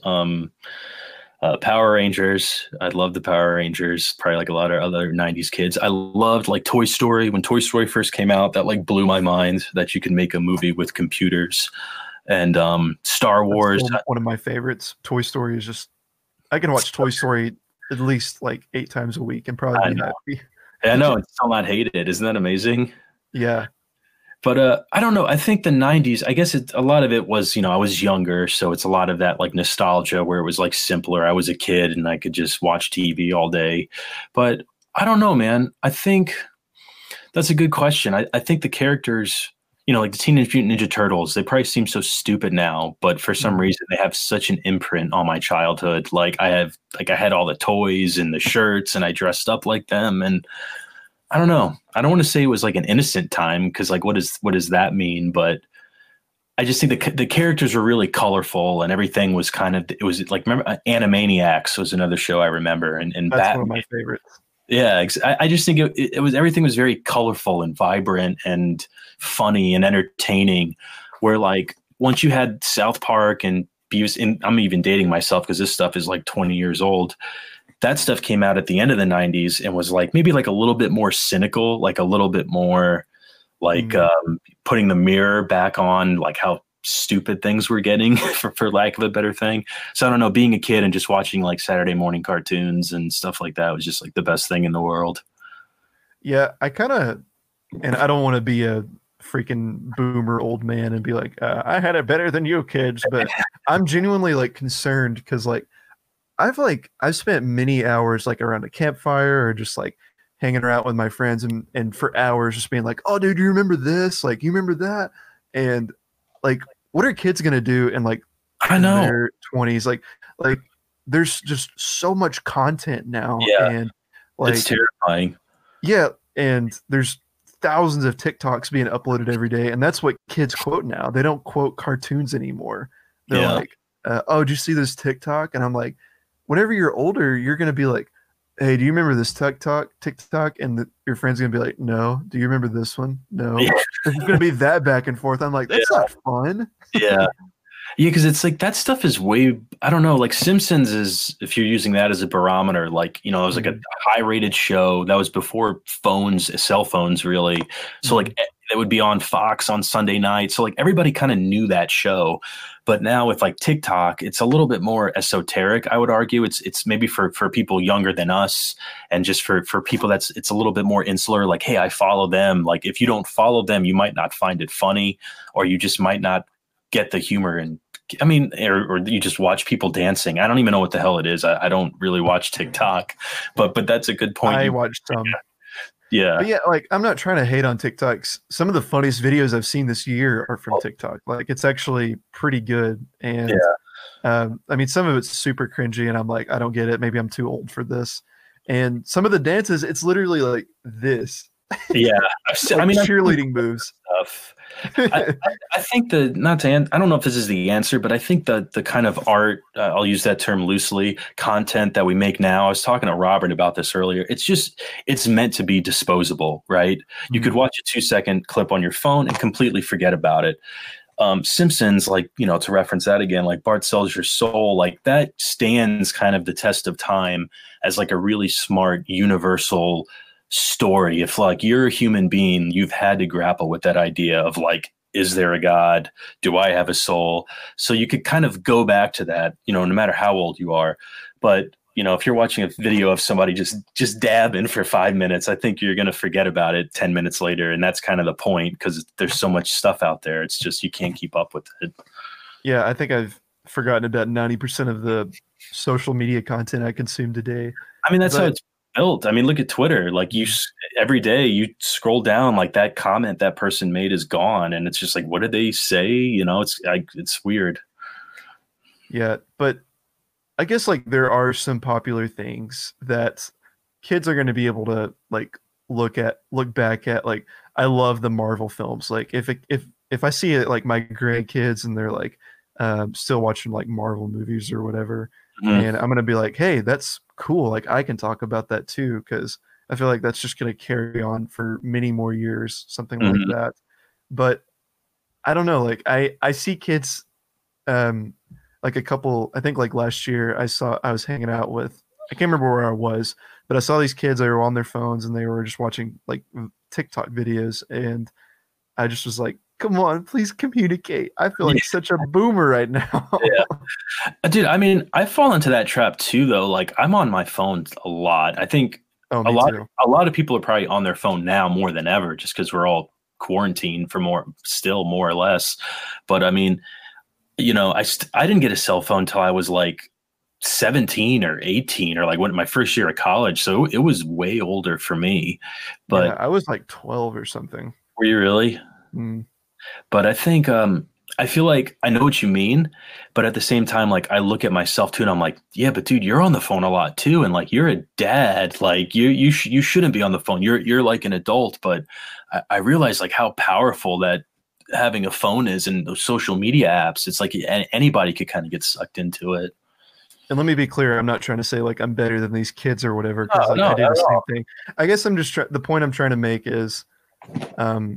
Power Rangers. I loved the Power Rangers, probably like a lot of other 90s kids. I loved like Toy Story. When Toy Story first came out, that like blew my mind that you could make a movie with computers. And Star Wars. That's one of my favorites. Toy Story is just, I can watch Toy Story at least like 8 times a week and probably be happy. I know it's still not hated. Isn't that amazing? Yeah. But I don't know. I think the 90s, I guess a lot of it was, I was younger. So it's a lot of that like nostalgia where it was like simpler. I was a kid and I could just watch TV all day. But I don't know, man. I think that's a good question. I think the characters, like the Teenage Mutant Ninja Turtles, they probably seem so stupid now, but for some reason they have such an imprint on my childhood. Like I had all the toys and the shirts and I dressed up like them. And I don't know. I don't want to say it was like an innocent time, because like what does that mean? But I just think the characters were really colorful and everything was it was like, remember Animaniacs was another show I remember, and That's Batman. one of my favorites. Yeah, I just think it was, everything was very colorful and vibrant and funny and entertaining. Where like once you had South Park and Beavis, and I'm even dating myself because this stuff is like 20 years old. That stuff came out at the end of the 90s and was like maybe like a little bit more cynical, like a little bit more like putting the mirror back on like how stupid things were getting, for lack of a better thing. So I don't know, being a kid and just watching like Saturday morning cartoons and stuff like that was just like the best thing in the world. Yeah, I kind of, and I don't want to be a freaking boomer old man and be like, I had it better than you kids, but I'm genuinely like concerned because like I've spent many hours like around a campfire or just like hanging around with my friends and for hours just being like, oh dude, you remember this? Like, you remember that? And like, what are kids gonna do in like I know their 20s? Like there's just so much content now. Yeah. And like it's terrifying. Yeah, and there's thousands of TikToks being uploaded every day, and that's what kids quote now. They don't quote cartoons anymore. They're like, "Oh, did you see this TikTok?" And I'm like, whenever you're older, you're gonna be like, "Hey, do you remember this TikTok?" And your friend's gonna be like, "No." Do you remember this one? No. Yeah. It's gonna be that back and forth. I'm like, that's not fun. Yeah. Yeah, because it's like that stuff is way, I don't know, like Simpsons is, if you're using that as a barometer, like, it was like a high rated show that was before cell phones really. So like it would be on Fox on Sunday night. So like everybody kind of knew that show. But now with like TikTok, it's a little bit more esoteric, I would argue. It's maybe for people younger than us, and just for people it's a little bit more insular. Like, hey, I follow them. Like if you don't follow them, you might not find it funny, or you just might not get the humor. And I mean, or you just watch people dancing. I don't even know what the hell it is. I don't really watch TikTok, but that's a good point. I watched some. Yeah. But yeah, like I'm not trying to hate on TikToks. Some of the funniest videos I've seen this year are from Oh, TikTok. Like it's actually pretty good. And yeah. I mean, some of it's super cringy, and I'm like, I don't get it. Maybe I'm too old for this. And some of the dances, it's literally like this, Yeah. I like mean, I've seen cheerleading moves. stuff. I think the not to I don't know if this is the answer, but I think the kind of art, I'll use that term loosely, content that we make now. I was talking to Robert about this earlier. It's meant to be disposable, right? You could Mm, watch a 2-second clip on your phone and completely forget about it. Simpsons, like, to reference that again, like Bart sells your soul, like that stands kind of the test of time as like a really smart universal story. If like you're a human being, you've had to grapple with that idea of like, is there a God? Do I have a soul? So you could kind of go back to that, no matter how old you are. But if you're watching a video of somebody just dabbing for 5 minutes, I think you're going to forget about it 10 minutes later. And that's kind of the point, because there's so much stuff out there. It's just, you can't keep up with it. yeah, I think I've forgotten about 90% of the social media content I consume today. I mean, that's how But it's built. I mean, look at Twitter. Like every day you scroll down, like that comment that person made is gone. And it's just like, what did they say? It's weird. yeah, but I guess like there are some popular things that kids are going to be able to like look back at. Like I love the Marvel films. Like if I see it like my grandkids and they're like still watching like Marvel movies or whatever, Mhm. and I'm going to be like, "Hey, that's cool. Like I can talk about that too," cuz I feel like that's just going to carry on for many more years, something like Mhm. that. But I don't know, like I see kids um like a couple, I think like last year I was hanging out with, I can't remember where I was, but I saw these kids, they were on their phones and they were just watching like TikTok videos, and I just was like, come on, please communicate. I feel like such a boomer right now. Yeah. Dude, I mean, I fall into that trap too, though. Like, I'm on my phone a lot. I think Oh, a me lot, too. a lot of people are probably on their phone now more than ever, just because we're all quarantined for still more or less. But I mean, I didn't get a cell phone until I was like 17 or 18, or like when my first year of college. So it was way older for me. Yeah, But I was like 12 or something. were you really? Mm. But I think I feel like I know what you mean, but at the same time, like I look at myself too, and I'm like, yeah, but dude, you're on the phone a lot too, and like you're a dad, like you shouldn't be on the phone. You're like an adult, but I realize like how powerful that having a phone is, and those social media apps. It's like anybody could kind of get sucked into it. And let me be clear, I'm not trying to say like I'm better than these kids or whatever, because No, like no, I not do the at same all. thing. I guess the point I'm trying to make is um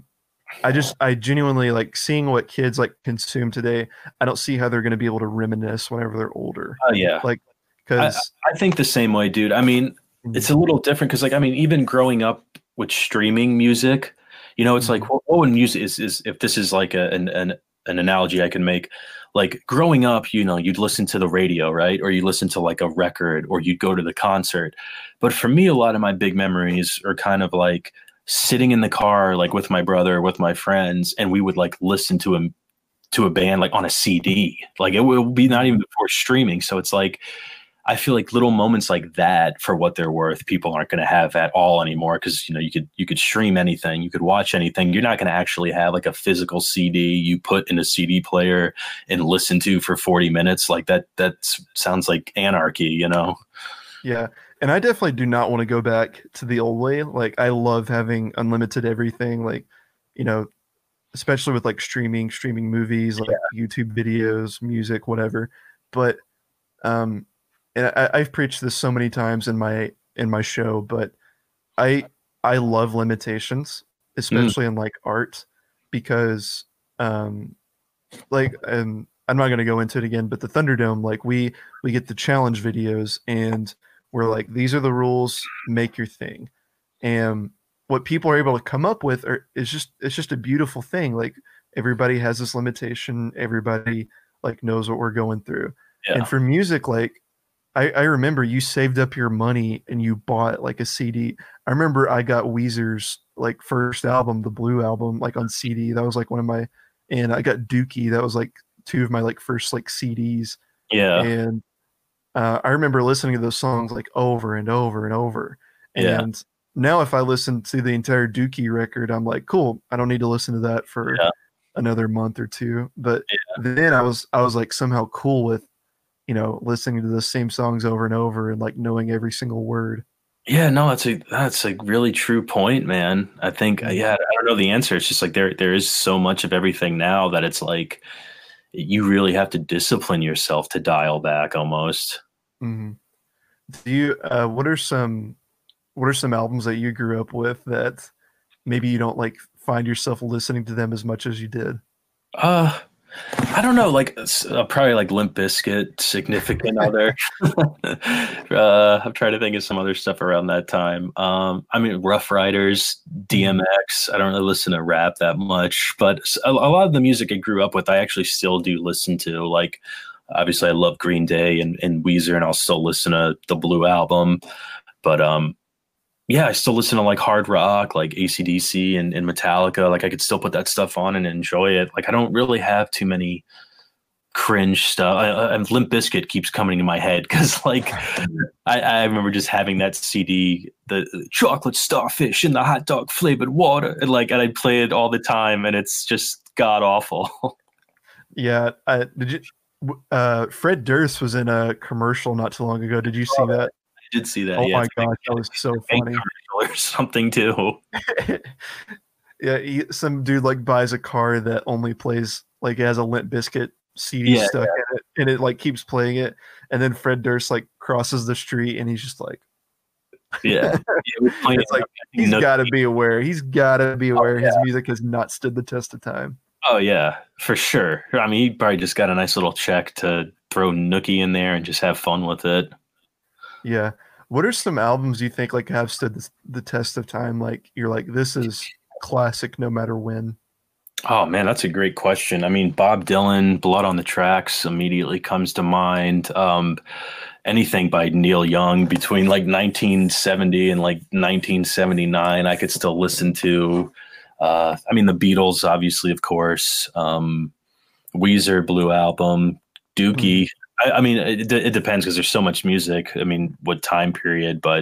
I genuinely like seeing what kids like consume today. I don't see how they're going to be able to reminisce whenever they're older. Oh yeah, Like, I because I think the same way, dude. I mean, it's a little different because, like, I mean, even growing up with streaming music, it's like what would music is if this is like an analogy I can make. Like growing up, you'd listen to the radio, right? Or you listen to like a record, or you'd go to the concert. But for me, a lot of my big memories are kind of like sitting in the car, like with my brother, with my friends, and we would like listen to a band like on a CD. Like it will be not even before streaming. So it's like I feel like little moments like that, for what they're worth, people aren't going to have at all anymore, because you could stream anything, you could watch anything. You're not going to actually have like a physical CD you put in a CD player and listen to for 40 minutes. Like that sounds like anarchy. yeah, and I definitely do not want to go back to the old way. Like, I love having unlimited everything. Like, you know, especially with like streaming movies, like YouTube videos, music, whatever. But um, and I've preached this so many times in my show, but I I love limitations, Mm, especially in like art, because um like, and I'm not going to go into it again, but the Thunderdome, like we get the challenge videos and we're like, these are the rules, make your thing. And what people are able to come up with is just, it's just a beautiful thing. Like everybody has this limitation, everybody like knows what we're going through. And yeah. for music, like I remember you saved up your money and you bought like a CD. I remember I got Weezer's like first album, the Blue album, like on CD. That was like one of my, and I got Dookie. That was like two of my like first like CDs. Yeah. And I remember listening to those songs like over and over and over. Yeah. And now if I listen to the entire Dookie record, I'm like, cool. I don't need to listen to that for Yeah. another month or two. But then I was like somehow cool with, listening to the same songs over and over and like knowing every single word. Yeah, no, that's a really true point, man. I think yeah, I don't know the answer. It's just like there is so much of everything now that it's like you really have to discipline yourself to dial back almost. Mm-hmm. Do you what are some albums that you grew up with that maybe you don't like find yourself listening to them as much as you did? Uh I don't know, like probably like Limp Bizkit, Significant Other. I'm trying to think of some other stuff around that time. I mean, Rough Riders, DMX. I don't really listen to rap that much, but a lot of the music I grew up with, I actually still do listen to. Like, obviously, I love Green Day and Weezer, and I'll still listen to the Blue Album. But yeah, I still listen to like hard rock, like AC/DC and Metallica. Like I could still put that stuff on and enjoy it. Like I don't really have too many cringe stuff. And Limp Bizkit keeps coming to my head because like I remember just having that CD, the chocolate starfish in the hot dog flavored water, and I play it all the time, and it's just god awful. Yeah, did you? Fred Durst was in a commercial not too long ago. Did you see that? I did see that. Oh Yeah, my gosh, that was so funny. Or something too. Yeah, some dude like buys a car that only plays like it has a Limp Bizkit CD stuck in it, and it like keeps playing it. And then Fred Durst like crosses the street, and he's just like, yeah, it's like he's got to be aware. He's got to be aware his music has not stood the test of time. Oh yeah, for sure. I mean, he probably just got a nice little check to throw Nookie in there and just have fun with it. Yeah. What are some albums you think like have stood the test of time? Like you're like, this is classic no matter when. Oh man, that's a great question. I mean, Bob Dylan, Blood on the Tracks immediately comes to mind. Anything by Neil Young between like 1970 and like 1979, I could still listen to. I mean, the Beatles, obviously, of course. Weezer, Blue Album, Dookie. I mean, it depends because there's so much music. I mean, what time period? But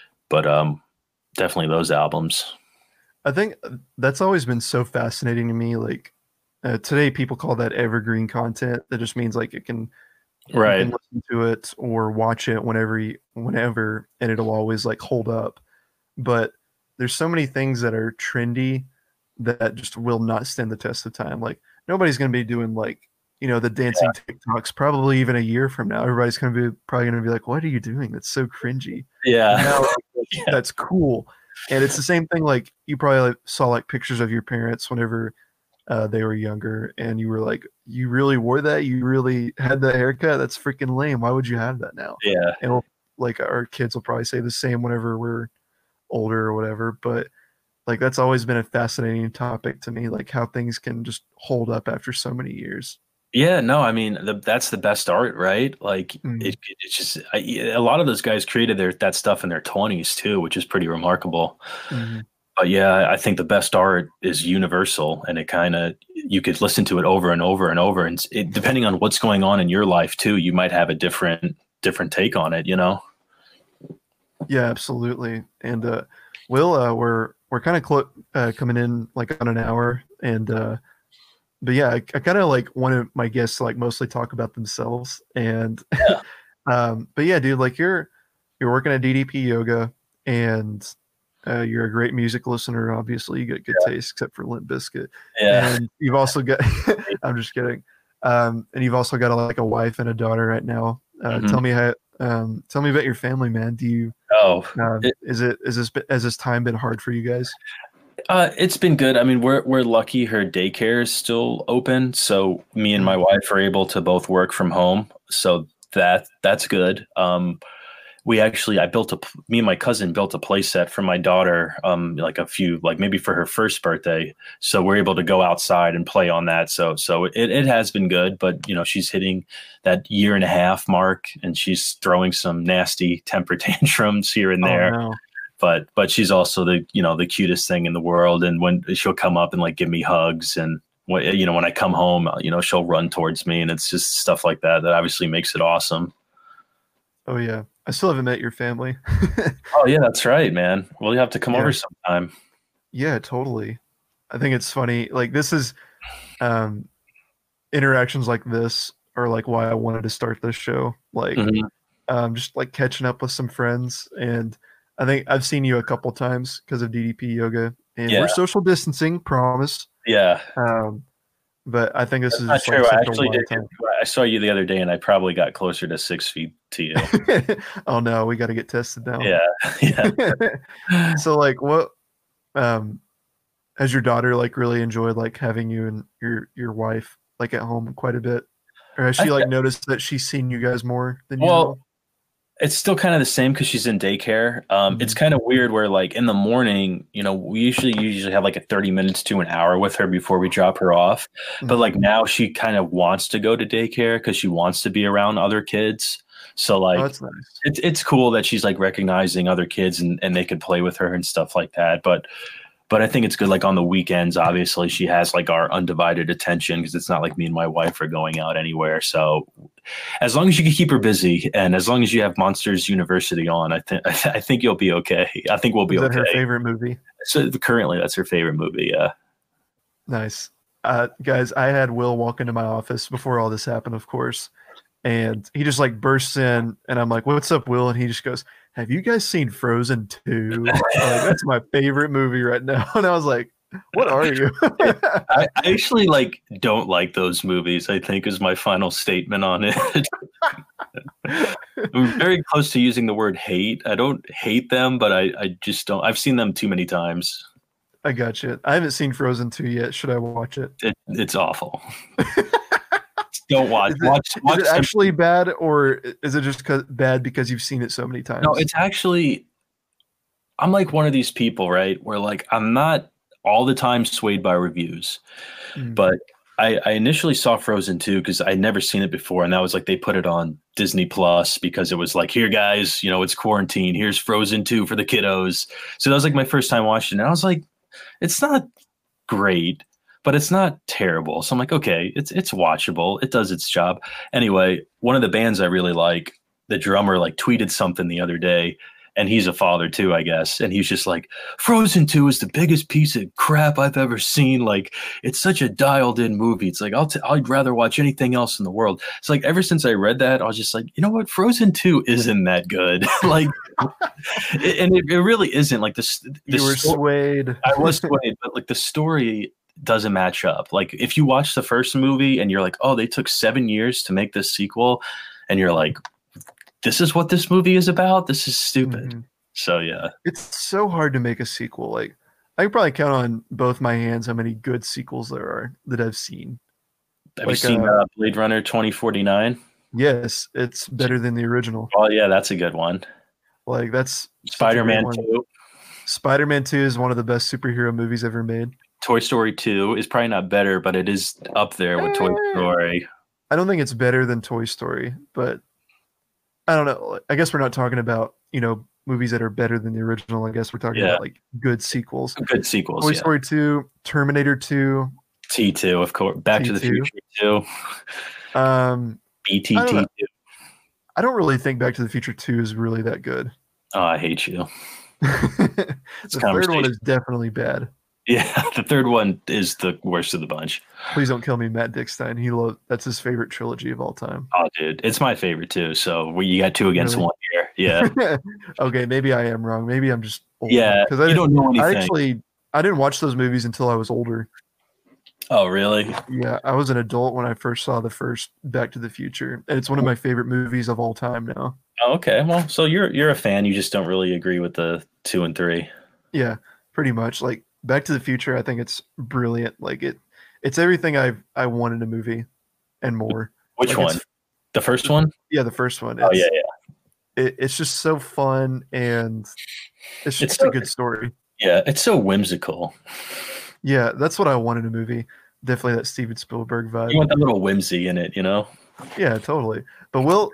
definitely those albums. I think that's always been so fascinating to me. Like today, people call that evergreen content. That just means like it can, right, you can listen to it or watch it whenever, and it'll always like hold up. But there's so many things that are trendy that just will not stand the test of time. Like nobody's going to be doing like, the dancing TikToks probably even a year from now. Everybody's probably going to be like, what are you doing? That's so cringy. Yeah. Now, that's cool. And it's the same thing. Like you probably like, saw like pictures of your parents whenever they were younger, and you were like, you really wore that? You really had that haircut? That's freaking lame. Why would you have that now? Yeah. And like our kids will probably say the same whenever we're older or whatever. But like that's always been a fascinating topic to me, like how things can just hold up after so many years. Yeah, no, I mean that's the best art, right? Like it's just a lot of those guys created that stuff in their 20s too, which is pretty remarkable. But yeah, I think the best art is universal, and it kind of you could listen to it over and over and over, and depending on what's going on in your life too, you might have a different take on it, Yeah, absolutely. And Will, we're kind of coming in like on an hour, and but yeah, I kind of like wanted my guests to like mostly talk about themselves, and but yeah, dude, like you're working at DDP Yoga, and you're a great music listener. Obviously, you got good taste, except for Limp Bizkit. Yeah, and you've also got. I'm just kidding. And you've also got like a wife and a daughter right now. Tell me about your family, man. Do you? Has this time been hard for you guys? It's been good. I mean, we're lucky her daycare is still open, so me and my wife are able to both work from home. So that's good. Me and my cousin built a play set for my daughter, like maybe for her first birthday. So we're able to go outside and play on that. So it has been good, but she's hitting that 1.5 year mark, and she's throwing some nasty temper tantrums here and there. Oh, no. But she's also the cutest thing in the world. And when she'll come up and like give me hugs, and when I come home, she'll run towards me, and it's just stuff like that obviously makes it awesome. Oh yeah, I still haven't met your family. Oh yeah, that's right, man. Well, you have to come over Yeah, sometime. yeah, totally. I think it's funny. Like this is um, interactions like this are like why I wanted to start this show. Like Mhm. just like catching up with some friends, and I think I've seen you a couple times because of DDP yoga, and we're Yeah, social distancing, promise. yeah. Um, but I think this That's is not just like true. I such a actually did. wild time. I saw you the other day, and I probably got closer to 6 feet to you. Oh no, we got to get tested now. Yeah, yeah. So like, what um has your daughter like really enjoyed like having you and your wife like at home quite a bit, or has I she like th- noticed that she's seen you guys more than well, usual? it's still kind of the same because she's in daycare. It's Mhm. kind of weird where like in the morning, we usually have like a 30 minutes to an hour with her before we drop her off. But Mhm. like now she kind of wants to go to daycare because she wants to be around other kids. So Oh, like that's nice. it's cool that she's like recognizing other kids and they could play with her and stuff like that. But I think it's good. Like on the weekends, obviously she has like our undivided attention because it's not like me and my wife are going out anywhere. So as long as you can keep her busy and as long as you have Monsters University on, I think you'll be okay. I think we'll be Is that her okay. favorite movie? So currently, that's her favorite movie. Yeah. Nice. Guys, I had Will walk into my office before all this happened, of course, and he just like bursts in, and I'm like, "What's up, Will?" And he just goes, "Have you guys seen Frozen 2?" Like that's my favorite movie right now. And I was like, "What are you?" I actually like don't like those movies. I think is my final statement on it. I'm very close to using the word hate. I don't hate them, but I just don't. I've seen them too many times. I got you. I haven't seen Frozen 2 yet. Should I watch it? It's awful. Don't watch. Is it Watch. is Watch it some. actually bad, or is it just bad because you've seen it so many No, times? it's actually. I'm like one of these people, right? Where like I'm not all the time swayed by reviews, Mm. but I initially saw Frozen 2 because I'd never seen it before, and that was like they put it on Disney Plus because it was like, here, guys, it's quarantine. Here's Frozen 2 for the kiddos. So that was like my first time watching it. And I was like, it's not great, but it's not terrible. So I'm like, okay, it's watchable. It does its job. Anyway, one of the bands I really like, the drummer like tweeted something the other day, and he's a father too, I guess. And he's just like, Frozen 2 is the biggest piece of crap I've ever seen. Like, it's such a dialed in movie. It's like, I'd rather watch anything else in the world. It's like, ever since I read that, I was just like, you know what? Frozen 2 isn't that good. Like, and it really isn't. Like, You were swayed. I was swayed, but like the story doesn't match up. Like if you watch the first movie and you're like, oh, they took 7 years to make this sequel, and you're like, this is what this movie is about. This is stupid. Mhm. So yeah. It's so hard to make a sequel. Like I can probably count on both my hands how many good sequels there are that I've seen. Have you Like seen Blade Runner 2049? yes, it's better than the original. Oh yeah, that's a good one. Like that's such a great Spider-Man one. 2. Spider-Man 2 is one of the best superhero movies ever made. Toy Story 2 is probably not better, but it is up there with Toy Eh, Story. I don't think it's better than Toy Story, but I don't know. I guess we're not talking about, movies that are better than the original. I guess we're talking Yeah, about like good sequels. good sequels. Toy Yeah, Story 2, Terminator 2, T2, of course. Back to the T2. Future 2, Um, I don't know. BTT 2. I don't really think Back to the Future 2 is really that good. Oh, I hate you. It's The third one conversation. is definitely bad. Yeah, the third one is the worst of the bunch. Please don't kill me, Matt Dickstein. That's his favorite trilogy of all time. Oh, dude, it's my favorite too. So you got two against Really? one here. Yeah, Okay, maybe I am wrong. Maybe I'm just old. yeah. Because You don't know anything. I didn't watch those movies until I was older. Oh, really? Yeah, I was an adult when I first saw the first Back to the Future, and it's one of my favorite movies of all time now. Oh, okay. Well, so you're a fan. You just don't really agree with the 2 and 3. Yeah, pretty much. Like Back to the Future, I think it's brilliant. Like it's everything I want in a movie and more. Which Like one? The first one? yeah, the first one. Oh, yeah, yeah. It's just so fun, and it's It's just so, a good story. yeah. It's so whimsical. Yeah, that's what I want in a movie. Definitely that Steven Spielberg You vibe. want that little whimsy in it, you know? Yeah, totally. But Will,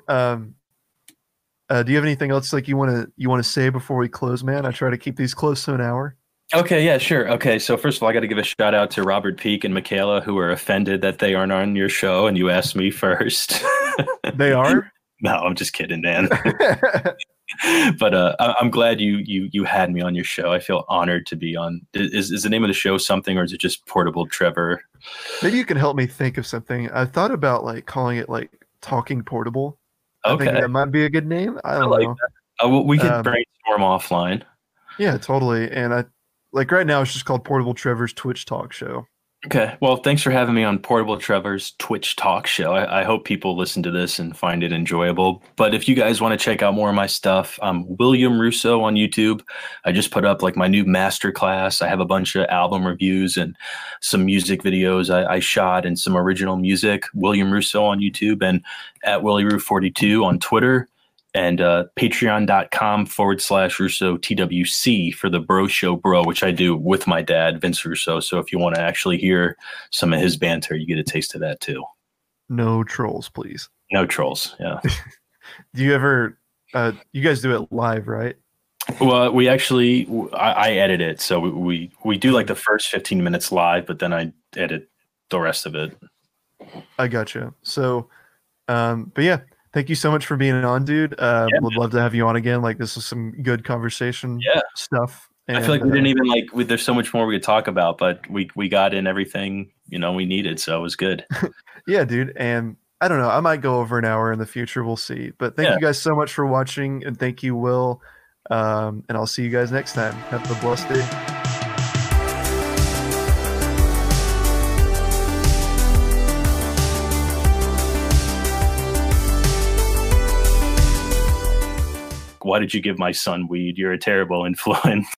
do you have anything else like you want to say before we close, man? I try to keep these close to an hour. Okay, yeah, sure. Okay, so first of all, I got to give a shout out to Robert Peake and Michaela, who are offended that they aren't on your show, and you asked me first. They are? No, I'm just kidding, man. But I'm glad you had me on your show. I feel honored to be on. Is the name of the show something, or is it just Portable Trevor? Maybe you can help me think of something. I thought about like calling it like Talking Portable. I think Okay, that might be a good name. I I don't like know. that. We could Um, brainstorm offline. yeah, totally. And I like right now it's just called Portable Trevor's Twitch Talk Show. Okay. Well, thanks for having me on Portable Trevor's Twitch Talk Show. I hope people listen to this and find it enjoyable. But if you guys want to check out more of my stuff, I'm William Russo on YouTube. I just put up like my new master class. I have a bunch of album reviews and some music videos I shot and some original music. William Russo on YouTube and at WillieRoo42 on Twitter. And patreon.com/Russo TWC for the Bro Show Bro, which I do with my dad, Vince Russo. So if you want to actually hear some of his banter, you get a taste of that too. No trolls, please. No trolls. Yeah. Do you ever you guys do it live, right? Well, we actually, I edit it. So we do like the first 15 minutes live, but then I edit the rest of it. I gotcha. So but yeah, thank you so much for being on, dude. Would love to have you on again. Like this was some good conversation stuff. And, I feel like we didn't even there's so much more we could talk about, but we got in everything, we needed. So it was good. Yeah, dude. And I don't know, I might go over an hour in the future. We'll see. But thank you guys so much for watching. And thank you, Will. And I'll see you guys next time. Have a blessed day. Why did you give my son weed? You're a terrible influence.